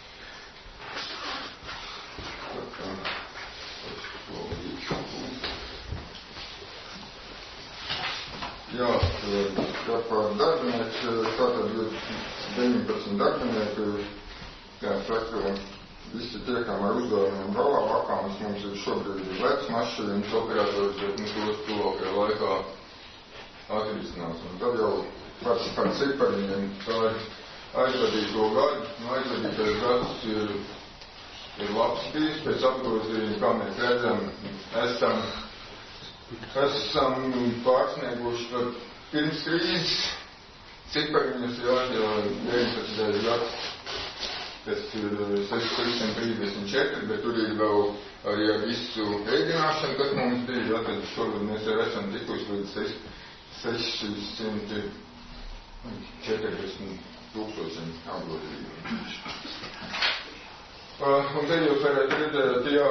Jā, par darbinieku, tātad ir 19 darbinieku, jā, saka, visi tiekam ar uzdevumiem galā, vakāns mums ir šobrīd lec mašīnas operators, bet tos tuvākajā laikā atrisinās. Un tad jau par cipariņiem, tā ir aizvadīto gadu, aizvadītais gads ir labs bijis, pēc apgrozījuma, kā mēs redzam, esam pārsnieguši par pirms krīzes cipariņus, jo 19. gads, tas ir 634, bet tur ir vēl arī ar visu ēdināšanu, kas mums bija, jo tad šogad mēs jau esam tikuši līdz 640 tūkstošiem apgrozījumiem. Un te jūs varat redzēt, jā,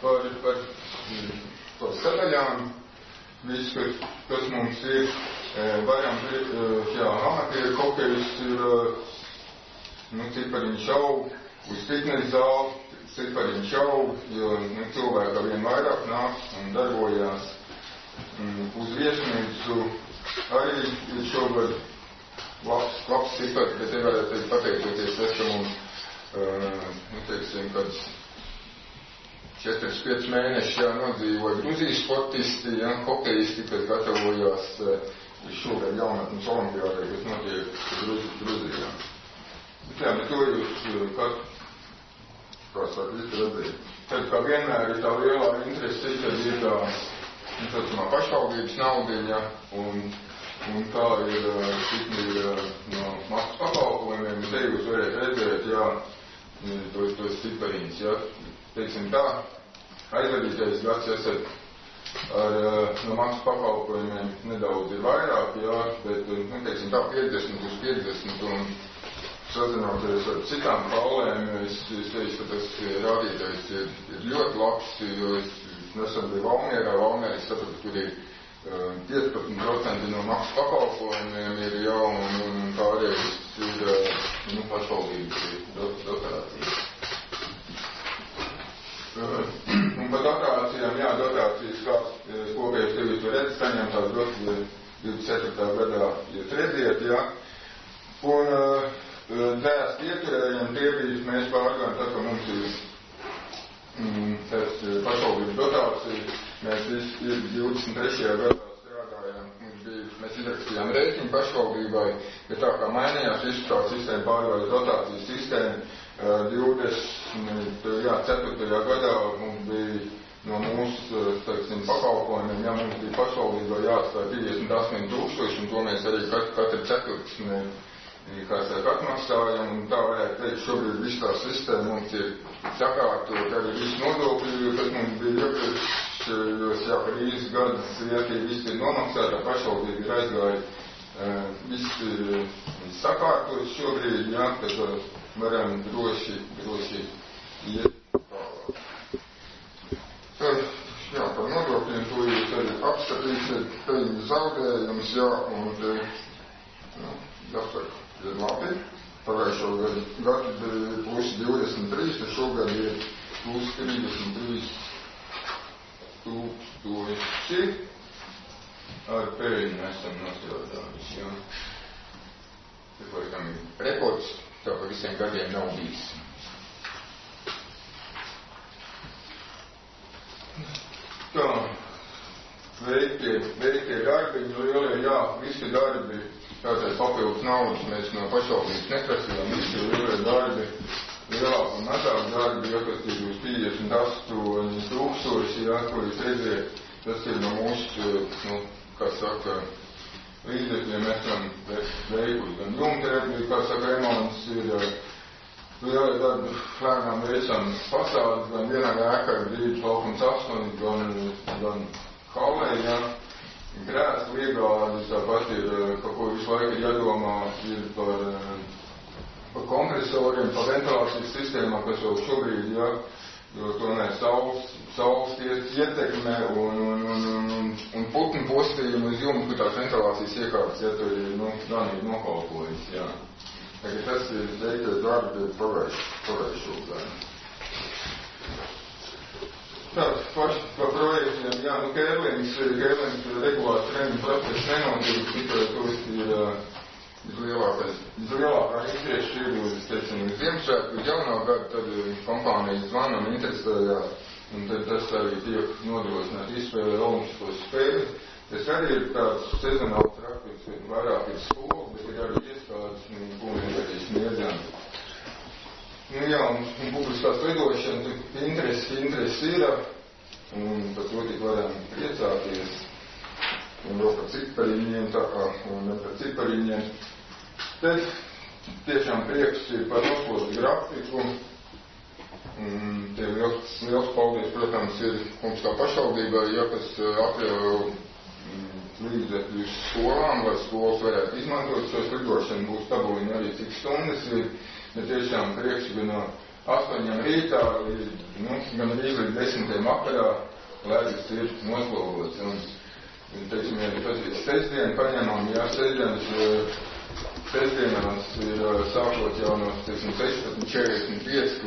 par sadaļām, viss, kas mums ir, varam, jā, amatieru hokejs ir, cipariņš aug, uz fitnes zāli, cipariņš aug, jo, cilvēki vien vairāk nāk un darbojās uz viesnīcu, arī ir šogad labs cipars, bet te varētu teikt pateicoties, ka mums, teiksim, kad 4-5 mēneši nodzīvoja Gruzijas sportisti, hokejisti, kas gatavojās šogad jaunatnes olimpiādai, kas notiek Gruzijā. Jā, bet to jūs, kā saka, visi redzēt. Tad, kā vienmēr, ir tā lielā interese, tad ir tā, pašvaldības naudiņa, un tā ir no maksas pakalpojumiem, un te jūs varētu redzēt, jā, tos cipariņus, jā. Teiksim tā, aizvadītais gads esat no maksas pakalpojumiem nedaudz ir vairāk, jā, bet, teiksim tā, 50 uz 50, un sazinoties ar citām paulēm, es teicu, ka tas rādītājs ir ļoti labs, jo es nesen biju Valmierā, es sapratu, kur ir 15% no maksas pakalpojumiem ir jau, un pārējais ir pašvaldības dotācijas. Un par dotācijām, jā, dotācijas kāds kopējais tev jūs redzat, saņemtās 24. gadā jūs redziet, jā. Un dēst ieturējiem tie bija, mēs pārgājām, tā kā mums ir tas pašvaldības dotācija, mēs visi 23. gadā strādājām, mēs izrakstījām rēķinu pašvaldībai, bet tā kā mainījās visu tā sistēmu pārgājas dotācijas sistēmu, 24. gadā mums bija no mūsu, teiksim, pakalpojumiem, ja mums bija pašvaldībā jāatstāja 58,000, un to mēs arī katru ceturksni, kā saka, atmaksājam, un tā varētu teikt, šobrīd viss tā sistēma mums ir sakārtot arī visu nodokļu, jo tas mums bija iepriekšējos, jā, par īsti gadus, ja tie visi ir nomaksāti, pašvaldība ir aizgāja, viss ir sakārtots šobrīd, jā, tad varam droši iet tālāk. Tad, jā, par nodokļiem to jūs arī apskatīsiet, peļņu zaudējums, jā, un te, jāsaka, ir labi. Pagājušo gadu bija plus 23, tad šogad ir plus 33,000 ar peļņu esam nostrādājuši, jā. Tas, laikam, ir rekords, tā pa visiem gadiem nav bijis. Tā, veiktie darbiņi, lielie, jā, visi darbi, tātad papildus naudas mēs no pašvaldības neprasījām, visi lielie darbi, lielāk un mazāk darbi, ja kas ir uz 58,000, jā, ko jūs redziet, tas ir no mūsu, kā saka, līdzekļiem esam veikuši. Gan jumtērbi, kā saka, remonts ir lielie darbi, lēnām veicam fasādes, gan vienā ēkā ir brīdis laukums 8, gan halē, jā. Krēsli iegādes, tāpat ir, par ko visu laiku ir jādomā, ir par pa kompresoriem, pa ventilācijas sistēmām, kas jau šobrīd, ja, jo tomēr saules ietekme un putnu postījumu uz jumtu, ka tās ventilācijas iekārtas, ja, tur ir, ganīgi nokalpojas, jā. Tagad tas ir, teiktu, darbi pagājušo. Tā, paši par projektiem, jā, Kērlings regulārs treniņu process nenotiek, tikai tos ir vislielākā interesi ir uz, teicam, Ziemassvētku, uz jaunā gada, tad kompānijas zvana un interesējās, un tad tas arī tiek nodrošināt izspēlē olimpiskos spēles. Tas arī ir tāds sezonāls raksturs, ka vairāk ir skola, bet ir arī iestādes un arī sniedzami. Jā, un publiskās lidošana, interesi ir, un par to tik varam priecāties, un vēl par cipariņiem, un par cipariņiem. Tad tiešām prieks ir par noslodzi grafiku, un tev liels paldies, protams, ir mums kā pašvaldībai, ja kas atļauj līdzekļus skolām, lai skolas varētu izmantot šos lidošanu, būs tabuliņi arī cik stundas ir. Bet tiešām priekš gan no 8 rītā, gan līdz 10 vakarā lēdis ir noslogots. Un teiksim, ja tas ir sestdien paņemam, jā, sestdienās ir sākot jau no 16:45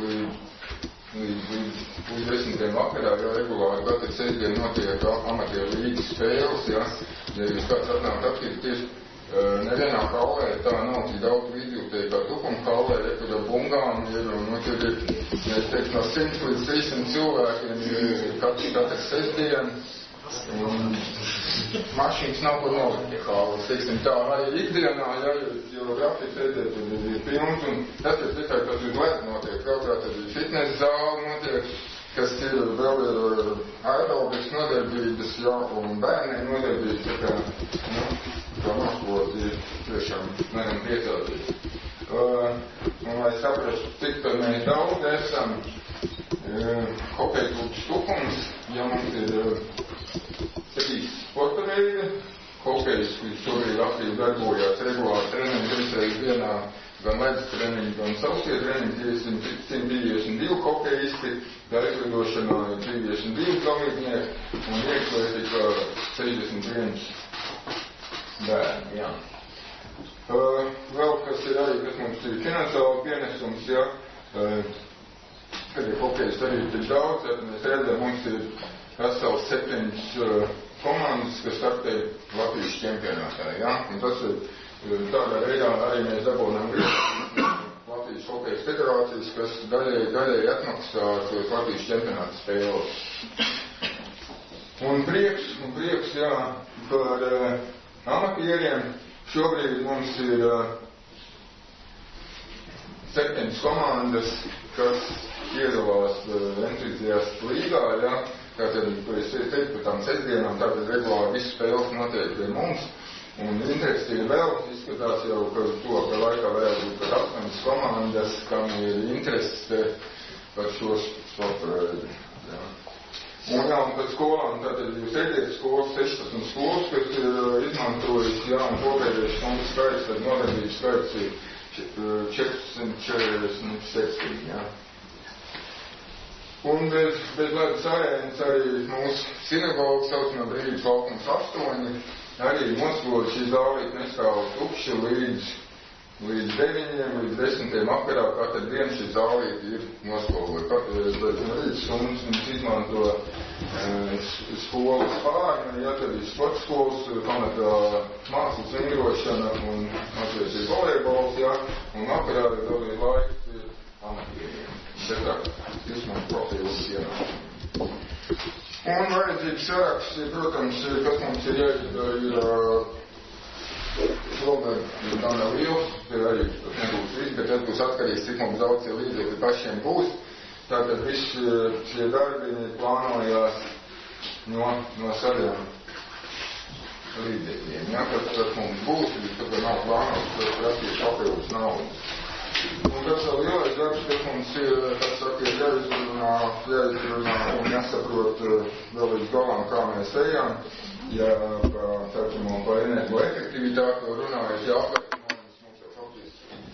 līdz 10 vakarā, jo regulāri katru sestdien notiek amatieru līgas spēles, jā. Ja jūs kāds atnāk apskatīties, nevienā kaulē tā nav tik daudz līdzjūtēji kā Tukuma kaulē, kur jau bungām ir, un tur ir, ja es teiktu, no 100 līdz 300 cilvēkiem ir katru sestdien, un mašīnas nav kur nolikt pie kaulas, teiksim tā, arī ikdienā, ja, jo grafiks redzēt, tad ir pilns, un tas ir tikai, kas uz lēt notiek, kaut kā tad ir fitness zāle notiek, kas ir vēl ir aerobikas nodarbības, jā, un bērniem nodarbības, tā noslodzi ir tiešām nevaram priecāties. Un lai saprastu, cik tad mēs daudz esam, hokeja klubs Tukums, ja mums ir 7 sporta veidi, hokejs, kurš šobrīd aktīvi darbojās regulāri treniņu 3 reizes dienā, gan ledus treniņu, gan sausie treniņu, 152 hokejisti, gaislidošanā ir 32 dalībnieki un iekšlietika 61 bērni, jā. Vēl kas ir arī, kas mums ir finansiāli pienesums, jā, kad ir hokejs arī tik daudz, tad mēs redzam, mums ir vesels 7 komandas, kas startē Latvijas čempionātā, jā, un tas ir tādā veidā arī mēs dabūnām Latvijas hokejas federācijas, kas daļēji atmaksā Latvijas čempionāta spēles. Un prieks, jā, par amatieriem. Šobrīd mums ir 7 komandas, kas piedalās entuziastu līgā, jā. Tātad, ko es teicu par tām sestdienām, tātad regulāri visas spēles notiek pie mums. Un interesi ir vēl, izskatās jau, ka to, ka laikā varētu būt par 8 komandas, kam ir interesi par šo sporta veidu. Un jā, un pēc skolām, tātad jūs redzēt skolas, 16 skolas, kas ir izmantojis, jā, un kopējais stundu skaits, tad nodarbības skaits ir 447, jā. Un bez ledus arēnas arī mūsu sinagoga saucamā Brīvības laukums 8, arī noslodzi šī zālīte nestāv tukši līdz 9, līdz 10 vakarā, katru dienu šī zālīte ir noslogota. Līdz stundas mums izmanto skolas pārni, ja tad ir sporta skolas, pamatā mākslas vingrošana un mazliet ir volejbols, ja, un vakarā ir vēl laiks ir amatieriem. Tas man profils ienāk. Un vajadzības saraksts, protams, kas mums ir jāizdara, ir gana liels, arī tas nebūs viss, bet tas būs atkarīgs, cik mums daudz līdzekļi pašiem būs. Tātad visi šie darbi plānojās no saviem līdzekļiem. Ja, kas mums būs, tad nav plānots, tas prasīs papildus naudas. Un tas vēl lielais darbs, kas mums ir, kas saka, ir jāizrunā un jāsaprot vēl līdz galām, kā mēs ejam. Ja par energoefektivitāti runājas, jāapvērtinojas mums jau faktiski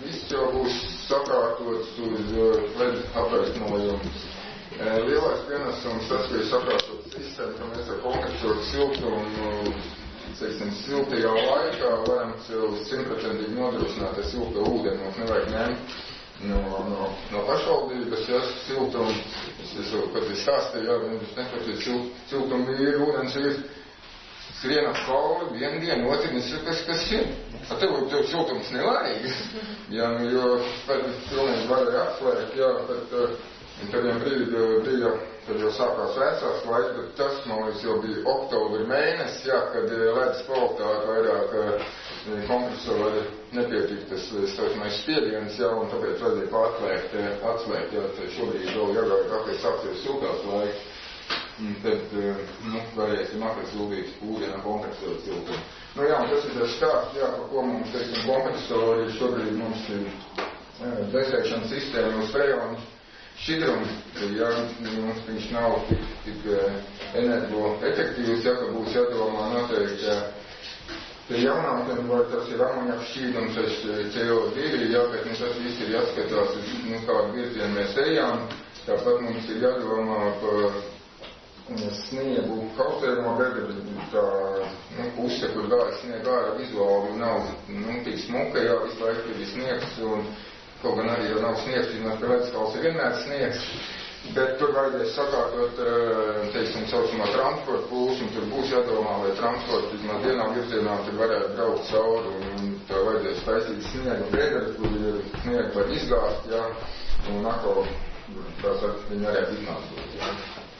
viss jau būs sakārtots uz LED apgaismojumu. Lielais pienesums tas, ka ir sakārtot sistēmu, ka mēs ar kompresoru siltumu, siltajā laikā varam sev 100% nodrošināt ar siltu ūdeni. Mums nevajag ņemt no pašvaldības, ja siltumu, es jau pat stāstīju, ja viņš nepatīt siltumu ir, ūdens ir, skrien ap kauli, vienu dienu, otru, kas ir. Tev siltums nevajag, ja, jo pēc pilnīgi varēja atslēgt, jā, bet tādiem brīdī, kad jau sākās vēsās laiks, bet tas, man liekas, jau bija oktobra mēnesis, jā, kad ledus kvalitāte vairāk kompresori nepietika tas stāvmais spiediens, jā, un tāpēc vajadzēja atslēgt, jā, šobrīd vēl jāgāja, kāpēc sāksies siltās laiks. Tad, varēsim atrast lūdīt ūdena kompresoru siltumu. Jā, un tas ir tas stāsts, jā, par ko mums, teiksim, kompresori šobrīd mums ir desēkšanas sistēma uz freonu šķidrumu, ja mums viņš nav tik energoefektīvs, ja, ka būs jādomā noteikti, pie jaunākiem, vai tas ir amoniaka šķīdums, CO2, ja, bet tas viss ir jāskatās, kādu virzienu mēs ejām, tāpat mums ir jādomā par sniegu kautējumā, bet tā puse, kur gāja sniega ārā vizuāli nav tik smuka, jā, visu laiku ir sniegs, un kaut gan arī jau nav sniegs, ka leduskalns ir vienmēr sniegs, bet tur vajadzēs sakārtot, teiksim, saucamā transporta plūsmu, tur būs jādomā, lai transporta vismaz dienā virzienā tur varētu braukt cauri, un tā vajadzēs taisīt sniegu grēderi, kur sniegu var izgāzt, jā, un atkal, viņi varētu izmantot, jā.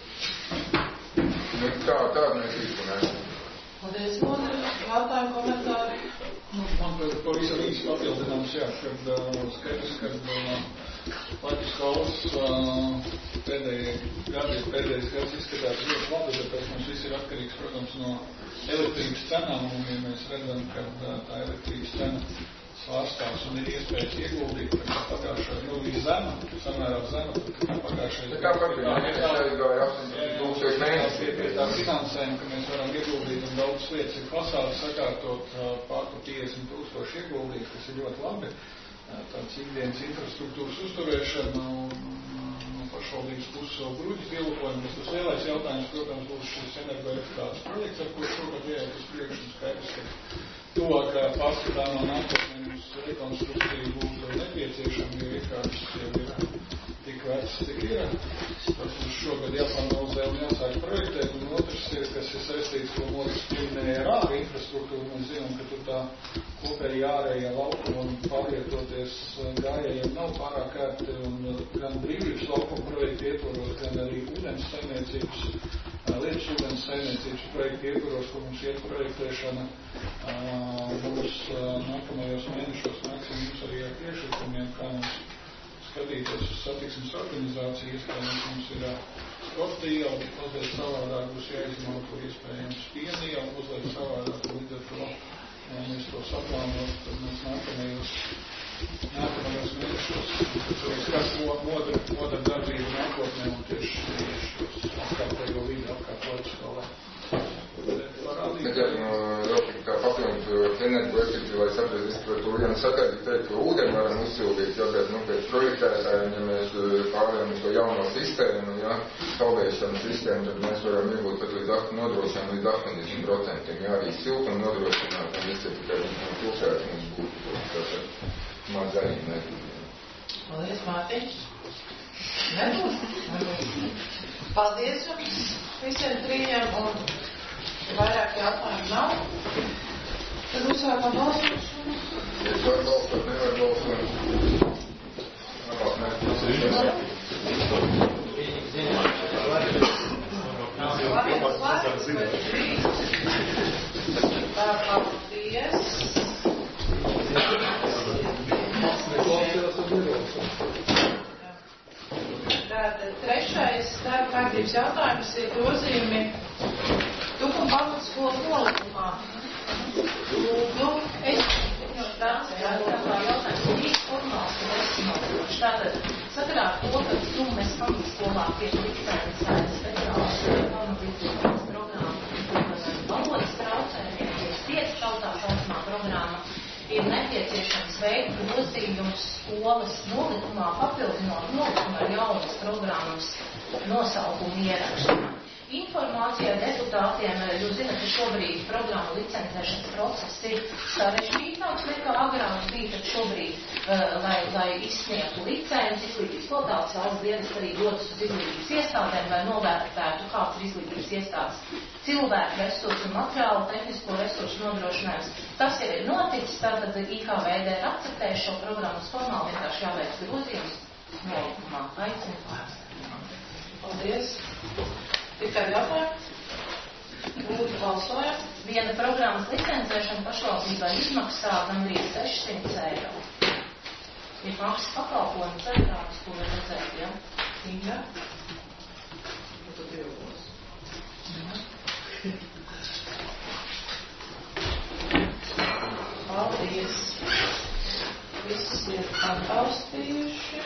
Tāda mēs izmanējam. Paldies, Lodri. Jautājumu, komentāri? Man pavisam īsti papildinājums, jā, kad skaidrs, kad Latvijas skolas pēdējais gads izskatās ļoti labi, tāpēc mums viss ir atkarīgs, protams, no elektrības cenām, un ja mēs redzam, ka tā elektrības cena svārstās un ir iespējas ieguldīt, ka pagājušā ir zema, samērā zema, tad pagājušais tā pie tā finansējuma, ka mēs varam ieguldīt, un daudz lietas ir fasādes sakārtot pār 50,000 ieguldīt, kas ir ļoti labi. Tāds ikdienas infrastruktūras uzturēšana no pašvaldības puses vēl grūti pielūkojumi. Tas lielais jautājums, protams, būs šis energoefektāts projekts, ar ko šogad ejot uz priekšu, skaidrs, ka tuvākā pārskatāmā nākotnē mums rekonstrukcija būtu nepieciešama, jo iekārtas jau ir tik vecs, tik ir. Tas mums šogad jāpanalizē un jāsāk projektēt, un otrs ir, kas ir saistīts, ko Moris pieminēja ar ārā infrastruktūru. Mēs zinām, ka tur tā kopēja ārējā laukuma un pārvietoties gājējiem nav pārāk ērti, un gan brīvības laukuma projektu ietvaros, gan arī ūdens saimniecības, lietas ūdens saimniecības projektu ietvaros, kur mums iet projektēšana. Mums nākamajos mēnešos nāksim jums arī ar priekšlikumiem, kā mums skatīties uz satiksmes organizāciju. Iespējams, mums ir sporta iela, mazliet savādāk būs jāizmanto, iespējams piena iela, mazliet savādāk, līdz ar to mēs to saplānot, tad mēs nākamajos mēnešos, kas modra darbība nākotnē un tieši šos apkārtējo vidi apkārt skolē. Bet jā, kā papildu energoefektīvi, lai sapratis par to vienu sakaļu, teikt, ka ūdeni varam uzsildīt, jā, bet, pēc projektētājiem, ja mēs pārējām uz to jauno sistēmu, jā, saldēšanas sistēmu, tad mēs varam iegūt pat nodrošināt līdz 80%, jā, arī siltumu nodrošināt, un viss ir tikai no pilsētas mums būtu, tātad maz arī nebūtu. Paldies, Mārtiņš. Nebūs. Paldies jums visiem trījiem, un vairāk jautājumu nav. Tad uzsākam balsošanu. Es varu balsot, nevaru balsot. Tātad trešais darba kārtības jautājums ir grozījumi Tukuma pamatskolas nolikumā. Lūdzu, es tāds jautājums ir īsti formāls un nesinodošs. Tātad, sakarā ar to, ka Tukumas pamatskolā tiek licencētas federālās programmas valodas traucējumiem, tiek 5 tautā saucamā programma, ir nepieciešams veikt grozījumus skolas nolikumā, papildinot nolikumu ar jaunas programmas nosaukumu ierakstu. Informācija ar rezultātiem, jūs zināt, ka šobrīd programmu licencēšanas process ir sarežģītāks nekā agrāk bija, tad šobrīd, lai izsniegtu licenci, izglītības kvalitātes valsts dienas arī dodas uz izglītības iestādēm, lai novērtētu, kāds ir izglītības iestādes cilvēku resursu un materiālu tehnisko resursu nodrošinājums. Tas jau ir noticis, tātad IKVD ir akceptējuši šo programmas formāli, vienkārši jāveic grozījums nolikumā. Aicinu pārstāvēt. Paldies. Tikai jautājums? Lūdzu, balsojam. Viena programmas licencēšana pašvaldībā izmaksā gandrīz 600 eiro. Ir maksas pakalpojumi centrālis, ko var redzēt, ja? Inga? Tu divos. Paldies. Visus ir atbalstījuši.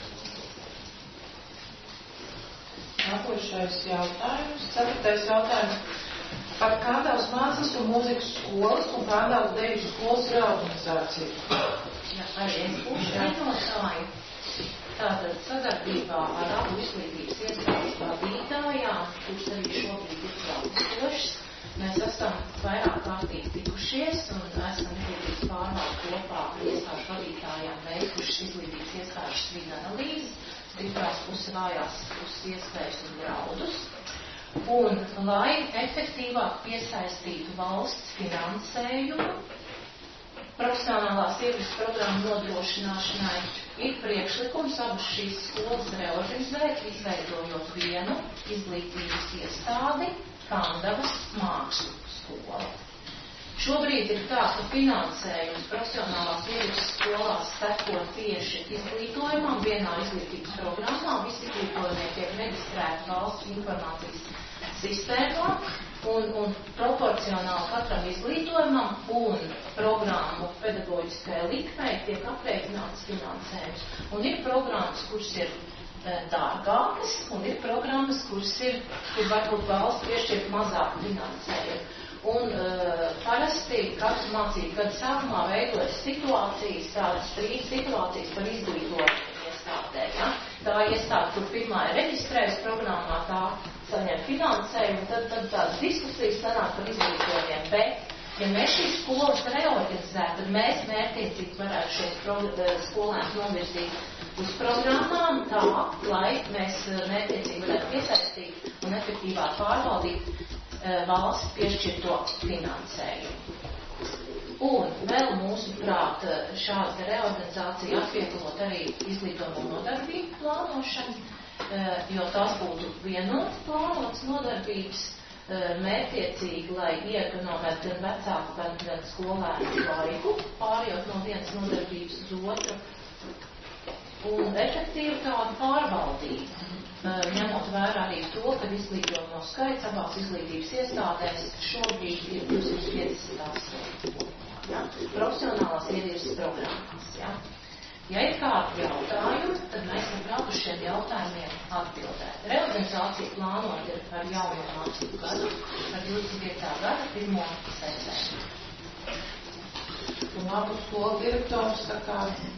Nākošais jautājums. 4. jautājums. Par kādās mākslas un mūzikas skolas un kādās deju skolas reorganizāciju? Ja, arī es būšu vienotāju. Tātad sadarbībā ar abu izglītības iestādes vadītājām, kurš arī šobrīd ir klausošs, mēs esam vairāk kārtīgi tikušies un esam izglītības pārvaldu kopā ar iestāžu vadītājām veikušas izglītības iestāžu strīda analīzes, stiprās puses, vājās puses iespējas un draudus. Un, lai efektīvāk piesaistītu valsts finansējumu profesionālās iekļūšanas programmu nodrošināšanai, ir priekšlikums abas šīs skolas reorganizēt, izveidojot vienu izglītības iestādi, Kandavas mākslu skola. Šobrīd ir tā, ka finansējums profesionālās iekļūšanas skolās seko tieši izglītojumam vienā izglītības programmā. Visi izglītojumie tiek reģistrēti valsts informācijas sistēmā un proporcionāli katram izglītojumam un programmu pedagoģiskai likmei tiek aprēķināts finansējums. Un ir programmas, kuras ir dārgākas, un ir programmas, kuras ir, kur varbūt valsts piešķirt mazāk finansējumu. Un parasti katru mācību gadu sākumā veidojas situācijas, tādas strīdas situācijas par izglītojumu iestādē. Ja? Tā iestāde, kur pirmā ir reģistrējusi programmā, tā saņem finansējumu, tad tādas diskusijas sanāk par izglītojumiem. Bet, ja mēs šīs skolas reorganizētu, tad mēs mērķiecīgi varētu šos skolēnus novirzīt uz programmām tā, lai mēs mērķiecīgi varētu piesaistīt un efektīvāk pārvaldīt valsts piešķirto finansējumu. Un vēl mūsuprāt šāda reorganizācija atvieglot arī izglītojumu nodarbību plānošanu, jo tās būtu vienotas plānotas nodarbības, mērķiecīgi, lai iekonomētu gan vecāku, gan skolēnu laiku, pārējot no vienas nodarbības uz otru, un efektīvi tādu pārvaldību, ņemot vērā arī to, ka izglītojumu skaits abās izglītības iestādēs šobrīd ir 250 profesionālās iedības programmas. Ja? Ja ir kādi jautājumi, tad mēs labprāt uz šiem jautājumiem atbildēt. Reorganizācija plānot ir ar jauno mācību gadu, ar 25. gada 1. septembri. Un abu skolu direktors tā kā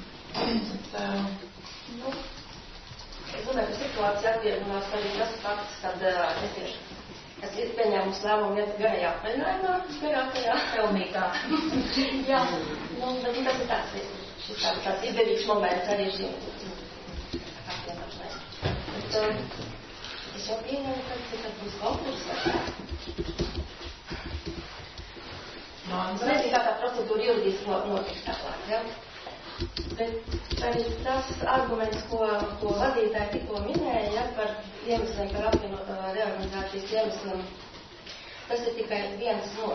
Es domāju, ka situācija atvieglinās arī tas fakts, kad es ir pieņēmusi lēmumu iet garajā atvaļinājumā, garākajā pelnītā. Jā, nu, bet tas ir tāds izdevīgs moments arī šīm apvienošanai. Bet es jau pieņēmu, ka tas būs konkurss vai tā. Es nezinu, kā tā procedūra juridiski notiks tālāk, ja? Bet arī tas arguments, ko vadītāji tikko minēja, ja, par iemesliem, par reorganizācijas iemesliem, tas ir tikai viens no.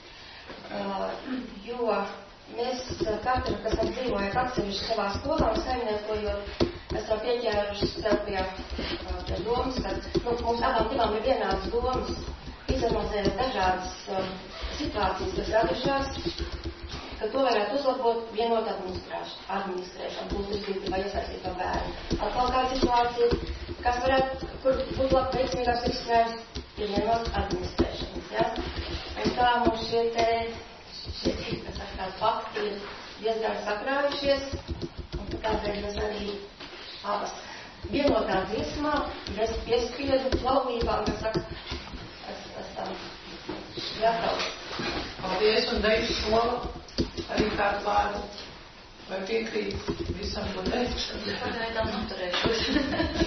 Jo mēs katru, kas dzīvojam atsevišķi savā skolā un saimniekojot, esam pieķēruši sev pie domas, ka mums abām divām ir vienādas domas, izanalizējot dažādas situācijas, kas radušās, ka to varētu uzlabot vienot administrēšanu, būs izglītībā iesaistīto bērnu. Atkal kāda situācija, kas varētu, kur būtu labi veiksmīgāks risinājums, ir vienot administrēšanas, ja? Un tā mums šie tādi fakti ir diezgan sakrājušies, un tādēļ mēs arī abas vienotā dziesmā, bez piespiedu laulībām, kas saka, es tam gatavs. Paldies, un Deju skola arī kādu vārdu. Vai piekrīt visam, ko teicu? Pagaidām noturēšos.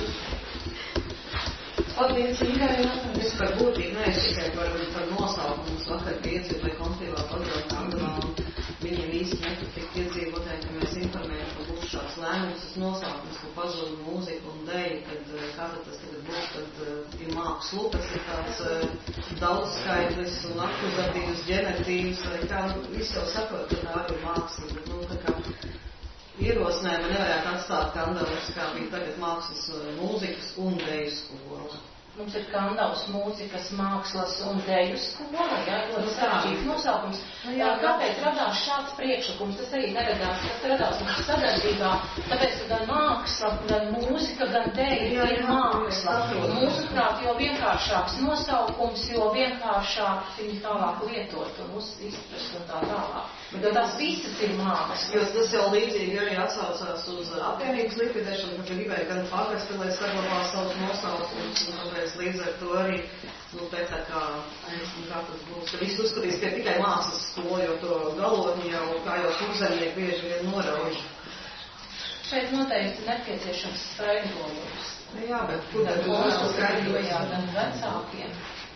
Paldies, Ingai. Es par būtību neesmu tikai par nosaukumu. Vakar piedzīvoju konfliktīvā padomā Andamā, un viņiem īsti nepatika piedzīvotāji, ka mēs informējam, ka būs šāds lēmums, tas nosaukums, ka pazuda mūzika un deja, kad kāda tas tagad būs, kad ir mākslu, tas ir tāds daudzskaitlis un akuzatīvs, ģenetīvs, vai kā, viss jau saprot, ka tā ir māksla, bet, tā kā ierosinājumi nevarētu atstāt Kandavas, kā bija tagad mākslas mūzikas un deju skola. Mums ir Kandavas mūzikas, mākslas un deju skola, ļoti sarežģīts nosaukums. Kāpēc radās šāds priekšlikums? Tas arī neradās, tas radās mums sadarbībā, tāpēc, ka gan māksla, gan mūzika, gan deja ir māksla. Mūsuprāt, jo vienkāršāks nosaukums, jo vienkāršāk viņu tālāk lietot un izprast un tā tālāk. Jo tās visas ir mākslas. Jo tas jau līdzīgi arī atsaucās uz apvienības likvidēšanu, ka gribēja gan pagasti, lai saglabā savus nosaukumus, un tāpēc līdz ar to arī, pēc tā kā tas būs, ka viss uzskatīs, ka tikai mākslas skola, jo to galotni jau, kā jau kurzemnieki bieži vien norauž. Šeit noteikti nepieciešams skaidrojums. Jā, bet kur tad mūsu skaidrojām gan vecākiem?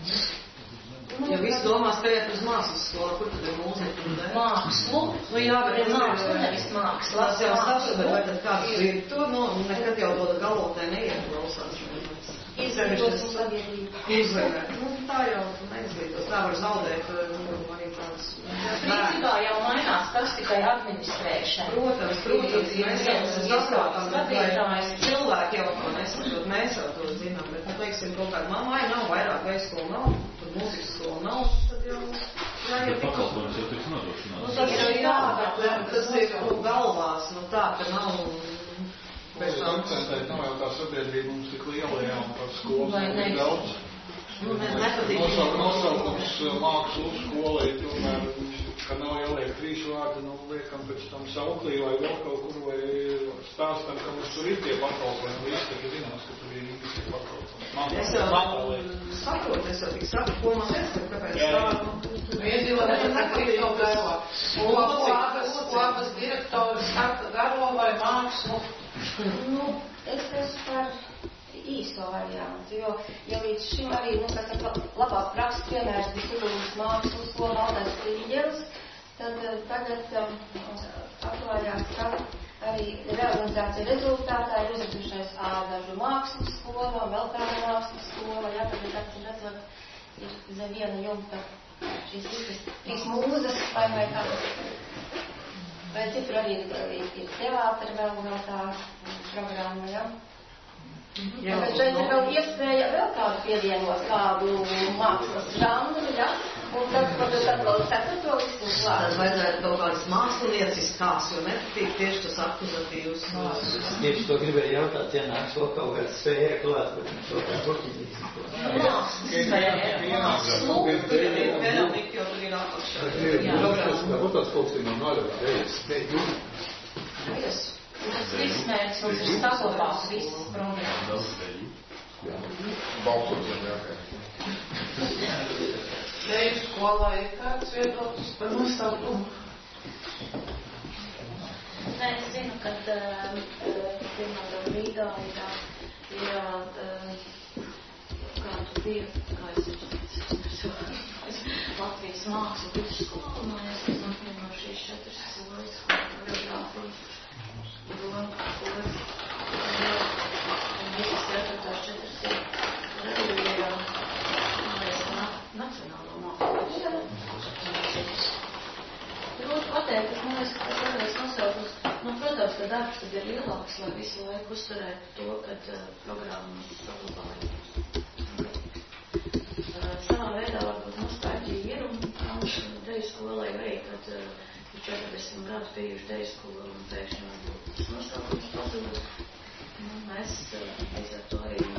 Ja viss domās tagad uz mākslas skolu, kur tad ir mūzika un deja? Mākslu? Jā, bet ir mākslu, nevis mākslas. Tas jau saprata, vai tad kāds ir to, nekad jau to galotnē neieklausās. Izvēršos un sabiedrību. Izvērēt. Tā jau neizglītos. Tā var zaudēt arī tādas. Principā jau mainās tas tikai administrēšana. Protams, mēs jau saprotam, vai cilvēki jau to nesaprot. Mēs jau to zinām, bet, teiksim, kaut kāda mamai nav, vairāk veikskolu nav, tur mūzikas skola nav, tad jau jāiet. Pakalpojums jau tiks nodrošināts. Tas ir jā, tas ir galvās, tā, ka nav. Pēc akcentēt nav jau tā sabiedrība mums tik liela, jā, un par skolu ir daudz. Nosaukums mākslu skolai, tomēr, ka nav jāliek 3 vārdi, liekam pēc tam sauklī vai vēl kaut kur, vai stāstam, ka mums tur ir tie pakalpojumi, visi taču zinās, ka tur ir visi pakalpojumi. Es jau saprotu, es jau tik saku, ko man esmu, kāpēc tā. Iedzīvotāji nepatīk kaut kas, ko abas direktori saka garo vai mākslu. Es esmu par īso variantu, jo līdz šim arī, labās prakses piemērs bija Kuruļas mākslas skola Valdais Krīģelis, tad tagad atklājās, ka arī reorganizācija rezultātā ir uzradušies dažu mākslas skola, vēl kāda mākslas skola, jā, tad ir redzot, ir zem viena jumta šīs visas 3 mūzas, vai kādas. Vai citur arī ir teātra vēl tā programma, jā? Bet šeit ir vēl iespēja vēl kādu pievienot kādu mākslas žanru, jā? Un tad vēl 4. visu klāt. Tad vajadzētu kaut kādas mākslinieciskās, jo nepatīk tieši tas akuzatīvs. Tieši to gribēju jautāt, ja nāks vēl kaut kāda sfēra klāt, bet mēs vēl kā porķiņīs. Veronika jau tur ir apakšā. Otās kaut kas man nāļā, Tas viss mērķis mums ir saglabāt visas programmas. Balsosim, jā. Deju skolā ir kāds viedoklis par nosaukumu? Nē, es zinu, ka piemēram Rīgā ir kādu divu, kā es teicu, Latvijas mākslu vidusskola, un es esmu no šīs 4 skolas, koreogrāfu, doma, skolas, un visas 4. arī ir nacionālo mākslu. Grūti pateikt, es man liekas, ka tas varēs nosaukums. Protams, ka darbs tad ir lielāks, lai visu laiku uzturētu to, kad programma saglabāja. Savā veidā varbūt nostāļģija ir, un deju skolai arī, kad 40 gadus bijuši deju skola, un pēkšņi varbūt tas nosaukums pazūd. Mēs līdz ar to arī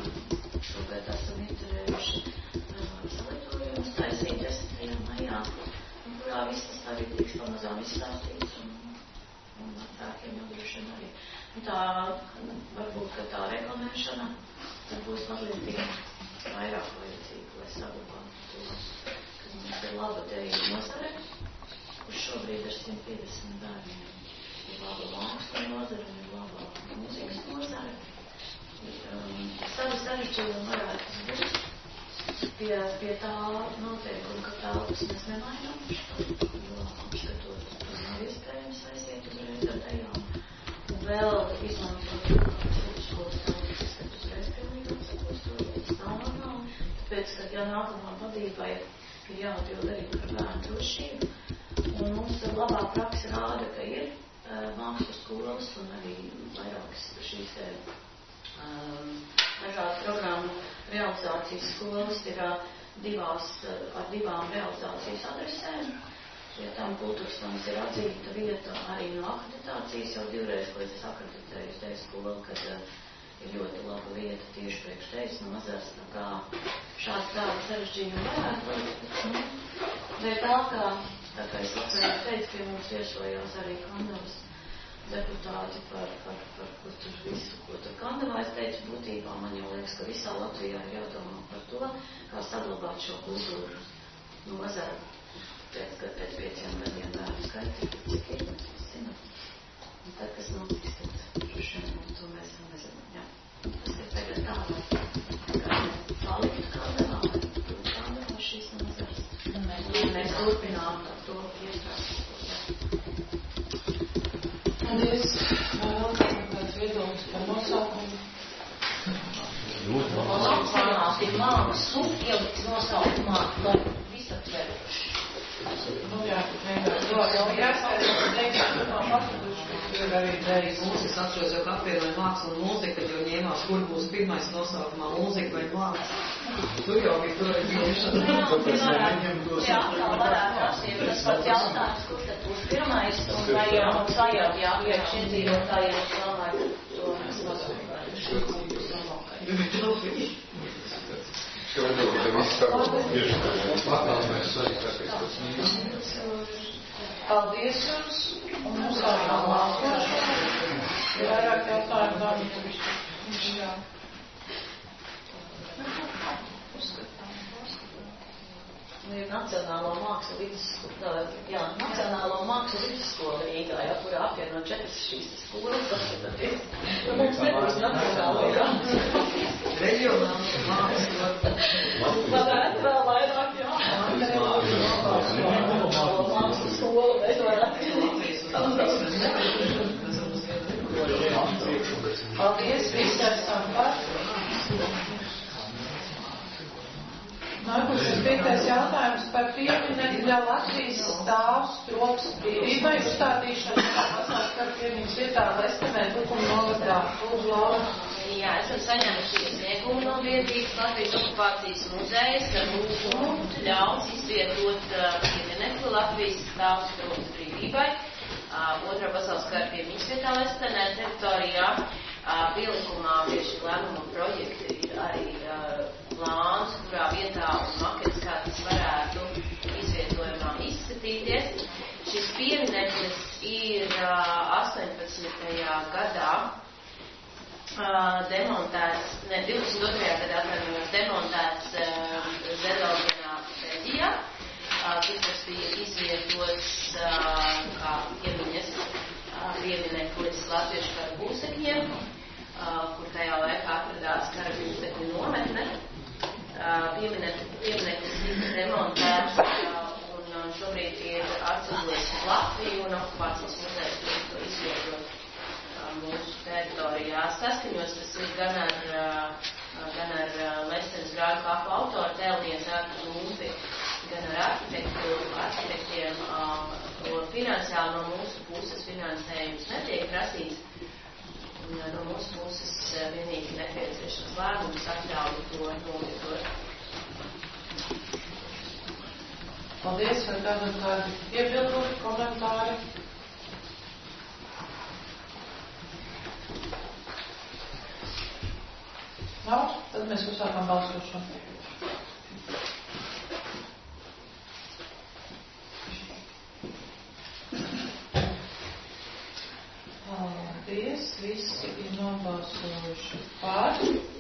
šogad esam iecerējuši salietojumus taisīt 10. maijā. tā viss tas arī tiks pamazām izstāstīts un vecākiem jau droši vien arī. Un tā, varbūt, ka tā reklamēšana tad būs mazliet tik vairāk vajadzīga, lai saglabātu to, ka mums ir laba deju nozare, kurš šobrīd ir 150 bērniem. Ir laba māksla nozare un ir laba mūzikas nozare. Savi sarežģījumi varētu būt. Pie tā noteikuma, ka telpas mēs nemainām, jo apskatot, tas nav iespējams aiziet uzreiz ar dejām. Un vēl izmantot vidusskolas telpas, kad uzreiz pilnīgi atsakostot, tas nav normāli. Tāpēc, ka ja nākamā vadībai ir jāatbild arī par bērnu drošību, un mums labā praksa rāda, ka ir mākslas skolas un arī vairākas šīs dažādas programmu realizācijas skolas ir ar divām realizācijas adresēm. Ja tam kultūras nams ir atzīta vieta arī no akreditācijas, jau 2 reizes, ko es akreditēju uz teju skolu, kad ir ļoti laba vieta tieši priekš tejas nozars, tā kā šāds tāda sarežģījuma varētu. Bet tā kā es labprāt teicu, pie mums viesojās arī Kandavas deputāti par tur visu, ko tur Kandavā es teicu, būtībā man jau liekas, ka visā Latvijā ir jādomā par to, kā saglabāt šo kultūru nozaru. Pēc 5 gadiem bērnu skaita, cik ir, mēs zinām. Un tad, kas notiks, tad droši vien to mēs nezinām. Jā. Tas ir tagad tā, kā paliktu Kandavā, Kandavā šīs nozars. Mēs turpinām ar to iestrādāt. Paldies. Vēl kāds viedoklis par nosaukumu? Maksimāli mākslu ielikt nosaukumā, lai visaptveroši. Jā, ir arī dēļas. Mūzikas atšķiros jau, ka apvienoja mākslu un mūzika, jo ņēmās, kur būs pirmais nosaukumā mūzika vai māksla. Tur jau bija toreiz ņemšana. Jā, tā varētu atšķirt. Tas pats jautājums, kurš tad būs pirmais, un vai jau mums vajag jāpriekš iedzīvotājiem, es domāju, ka to mēs Paldies jums, un mums sākām lākošana. Ir vairāk jautājumu dārgi. Jā. ir Nacionālo mākslu vidusskola, Nacionālo mākslu vidusskola Rīgā, kurā apvieno 4 šīs skolas, apskatoties. Mums nebūs nacionālo reģionālo mākslu. Varētu vēl vairāk, mākslu skolu, mēs Paldies, visi esam par. Nākošais 5. jautājums par pieminekļa Latvijas stāvs troks brīvībai uzstādīšanu Pasaules kara piemiņas vietā Lestenē, Tukuma novadā. Lūdzu, Laura. Jā, esam saņēmuši iesniegumu no Vietības Latvijas okupācijas muzejas ar lūgumu ļaus izvietot pieminekli Latvijas stāvs troks brīvībai. Otrā pasaules kara piemiņas vietā Lestenē teritorijā. Pielikumā pie šī lēmuma projekta ir arī plāns, kurā vietā un makets, kā tas varētu izvietojumā izskatīties. Šis piemineklis ir 18. gadā demontēts, 22. gadā demontēts Zedelgenā, Beļģijā. Tas bija izvietots kā piemineklis latviešu kara būsekņiem, kur tajā laikā atradās kara būsekņu nometne. Piemineklis tika demontēts un šobrīd ir atceļojies uz Latviju un okupācijas muzejs to izvietot mūsu teritorijā. Saskaņos tas ir gan ar Lestenes grādu kāpu autoru tēlnieku Ārtu Lūpi, gan ar arhitektiem. Finansiāli no mūsu puses finansējums netiek prasīts. No mūsu puses vienīgi nepieciešams lēmums atļauj to novietot. Paldies, vai kādam kādi iebildumi, komentāri? Nav? Tad mēs uzsākam balsošanu. visi ir nobalsojuši par.